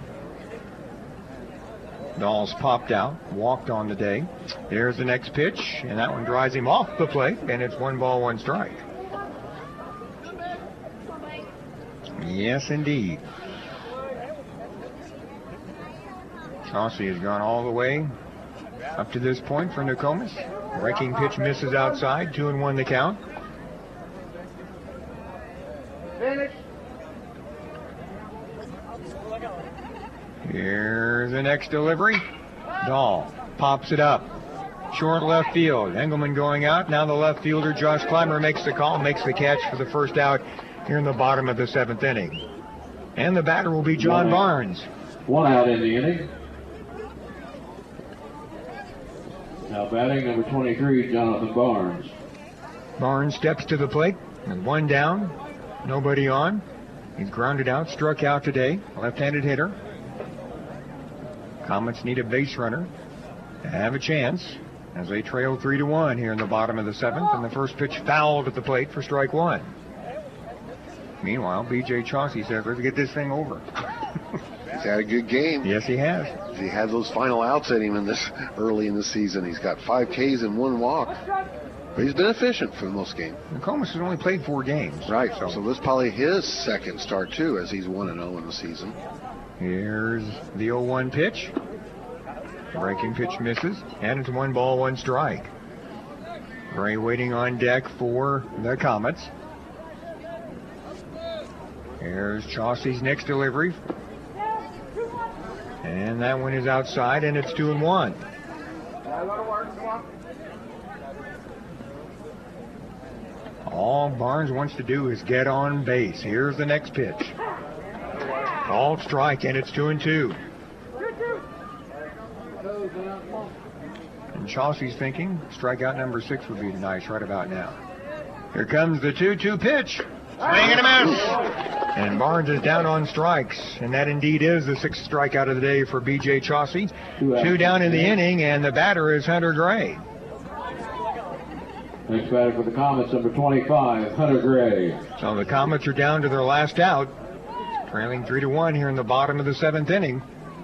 Dahl's popped out, walked on the day. There's the next pitch, and that one drives him off the plate, and it's 1 ball, 1 strike. Yes, indeed. Chauncey has gone all the way up to this point for Nokomis. Breaking pitch misses outside, 2-1 the count. Finish. Here's the next delivery. Dahl pops it up. Short left field. Engelman going out. Now the left fielder, Josh Clymer, makes the call, makes the catch for the first out here in the bottom of the 7th inning. And the batter will be John Barnes. 1 out in the inning. Now batting number 23, Jonathan Barnes. Barnes steps to the plate, and 1 down, nobody on. He's grounded out, struck out today, left-handed hitter. Comets need a base runner to have a chance as they trail 3-1 here in the bottom of the 7th, and the first pitch fouled at the plate for strike 1. Meanwhile, B.J. Chauncey says, let's get this thing over. He's had a good game. Yes, he has. He had those final outs at him early in the season. He's got 5 Ks and 1 walk. But he's been efficient for most games. Nokomis has only played 4 games. Right, so this is probably his second start, too, as he's 1-0 in the season. Here's the 0-1 pitch. The breaking pitch misses, and it's 1 ball, 1 strike. Gray waiting on deck for the Comets. Here's Chauncey's next delivery. And that one is outside, and it's 2-1. All Barnes wants to do is get on base. Here's the next pitch. Called strike, and it's 2-2. And Chauncey's thinking strikeout number 6 would be nice right about now. Here comes the 2-2 pitch. Swing and a miss. And Barnes is down on strikes. And that indeed is the 6th strikeout of the day for B.J. Chauncey. 2 down in the inning, and the batter is Hunter Gray. Next batter for the Comets, number 25, Hunter Gray. So the Comets are down to their last out, trailing 3-1 here in the bottom of the 7th inning.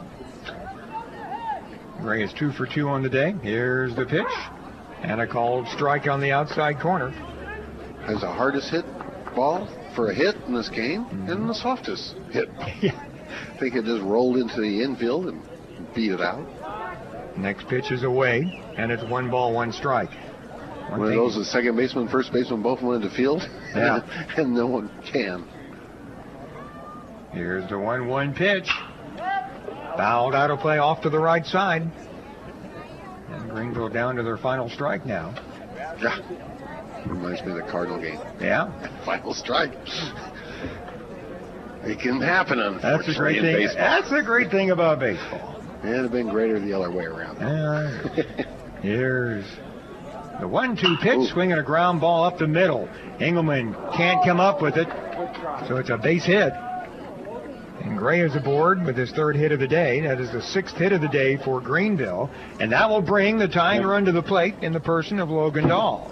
Gray is 2 for 2 on the day. Here's the pitch. And a called strike on the outside corner. Has the hardest hit ball for a hit in this game and the softest hit. Yeah. I think it just rolled into the infield and beat it out. Next pitch is away, and it's 1 ball, 1 strike. One of those, the second baseman, first baseman both went into field. Yeah. And no one can. Here's the 1-1 pitch. Fouled out of play off to the right side. And Greenville down to their final strike now. Yeah. Reminds me of the Cardinal game. Yeah. Final strike. It can happen, That's a unfortunately, great in thing. baseball. That's a great thing about baseball. It'd have been greater the other way around. Here's the 1-2 pitch, swinging a ground ball up the middle. Engelman can't come up with it, so it's a base hit. And Gray is aboard with his 3rd hit of the day. That is the 6th hit of the day for Greenville, and that will bring the tying run to the plate in the person of Logan Dahl.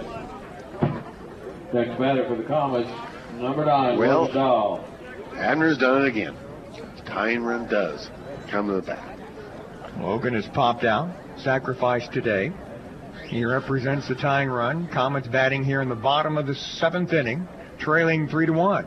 Next batter for the Comets, number 9, Well, Logan Dahl. Abner's done it again. The tying run does come to the bat. Logan has popped out, sacrificed today. He represents the tying run. Comets batting here in the bottom of the 7th inning, trailing 3-1.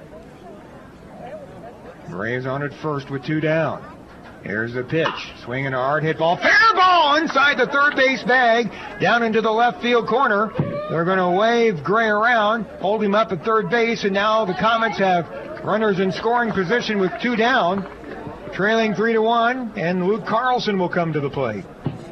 Gray is on at first with 2 down. Here's the pitch. Swinging a hard hit ball. Fair ball inside the third base bag. Down into the left field corner. They're going to wave Gray around, hold him up at third base, and now the Comets have runners in scoring position with 2 down. Trailing 3-1, and Luke Carlson will come to the plate.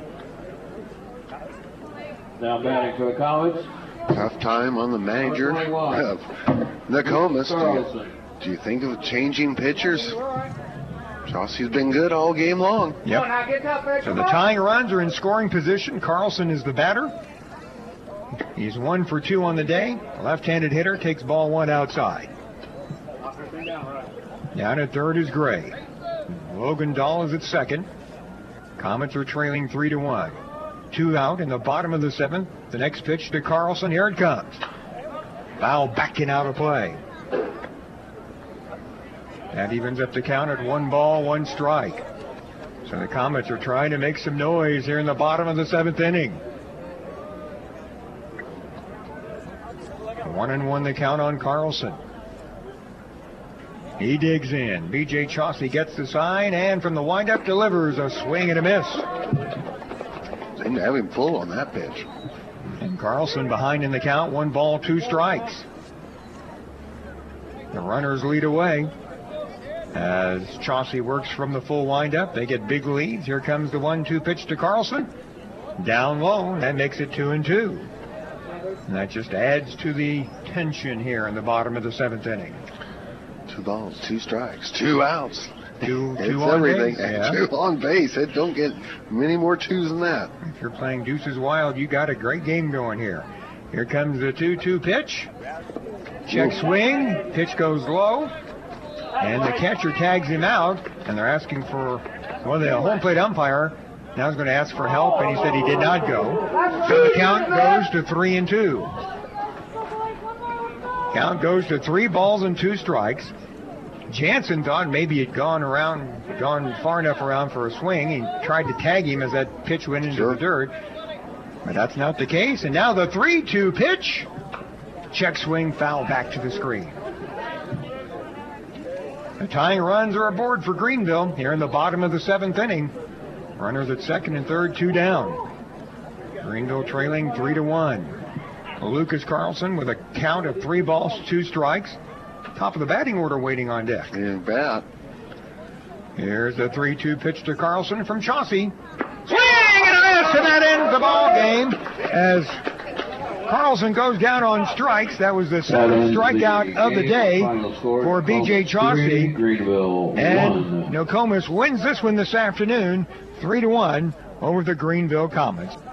Now batting for the Comets, Tough time on the manager of Nokomis. Do you think of changing pitchers? Chauncey's been good all game long. Yep. So the tying runs are in scoring position. Carlson is the batter. He's 1 for 2 on the day. Left-handed hitter takes ball 1 outside. Down at third is Gray. Logan Dahl is at second. Comets are trailing 3-1. 2 out in the bottom of the 7th. The next pitch to Carlson. Here it comes. Foul back and out of play. That evens up the count at 1 ball, 1 strike. So the Comets are trying to make some noise here in the bottom of the 7th inning. 1-1 the count on Carlson. He digs in. B.J. Chauncey gets the sign, and from the windup delivers a swing and a miss. Seemed to have him full on that pitch. And Carlson behind in the count, 1 ball, 2 strikes. The runners lead away. As Chauncey works from the full windup, they get big leads. Here comes the 1-2 pitch to Carlson. Down low, that makes it 2-2. And that just adds to the tension here in the bottom of the 7th inning. 2 balls, 2 strikes, 2 outs. Two it's on everything. base. Yeah. 2 on base. It don't get many more 2s than that. If you're playing Deuces Wild, you got a great game going here. Here comes the 2-2 pitch. Check swing. Pitch goes low. And the catcher tags him out. And they're asking for, well, the home plate umpire now is going to ask for help. And he said he did not go. So the count goes to 3-2. Count goes to 3 balls and 2 strikes. Jansen thought maybe he'd gone far enough around for a swing. He tried to tag him as that pitch went into the dirt. But that's not the case. And now the 3-2 pitch. Check swing, foul back to the screen. The tying runs are aboard for Greenville here in the bottom of the 7th inning. Runners at second and third, 2 down. Greenville trailing 3-1. Lucas Carlson with a count of 3 balls, 2 strikes. Top of the batting order waiting on deck. And bat. Here's the 3-2 pitch to Carlson from Chauncey. Swing and a miss, and that ends the ball game as Carlson goes down on strikes. That was the 7th strikeout of the day for B.J. Chauncey. And Nokomis wins this one this afternoon, 3-1 over the Greenville Comets.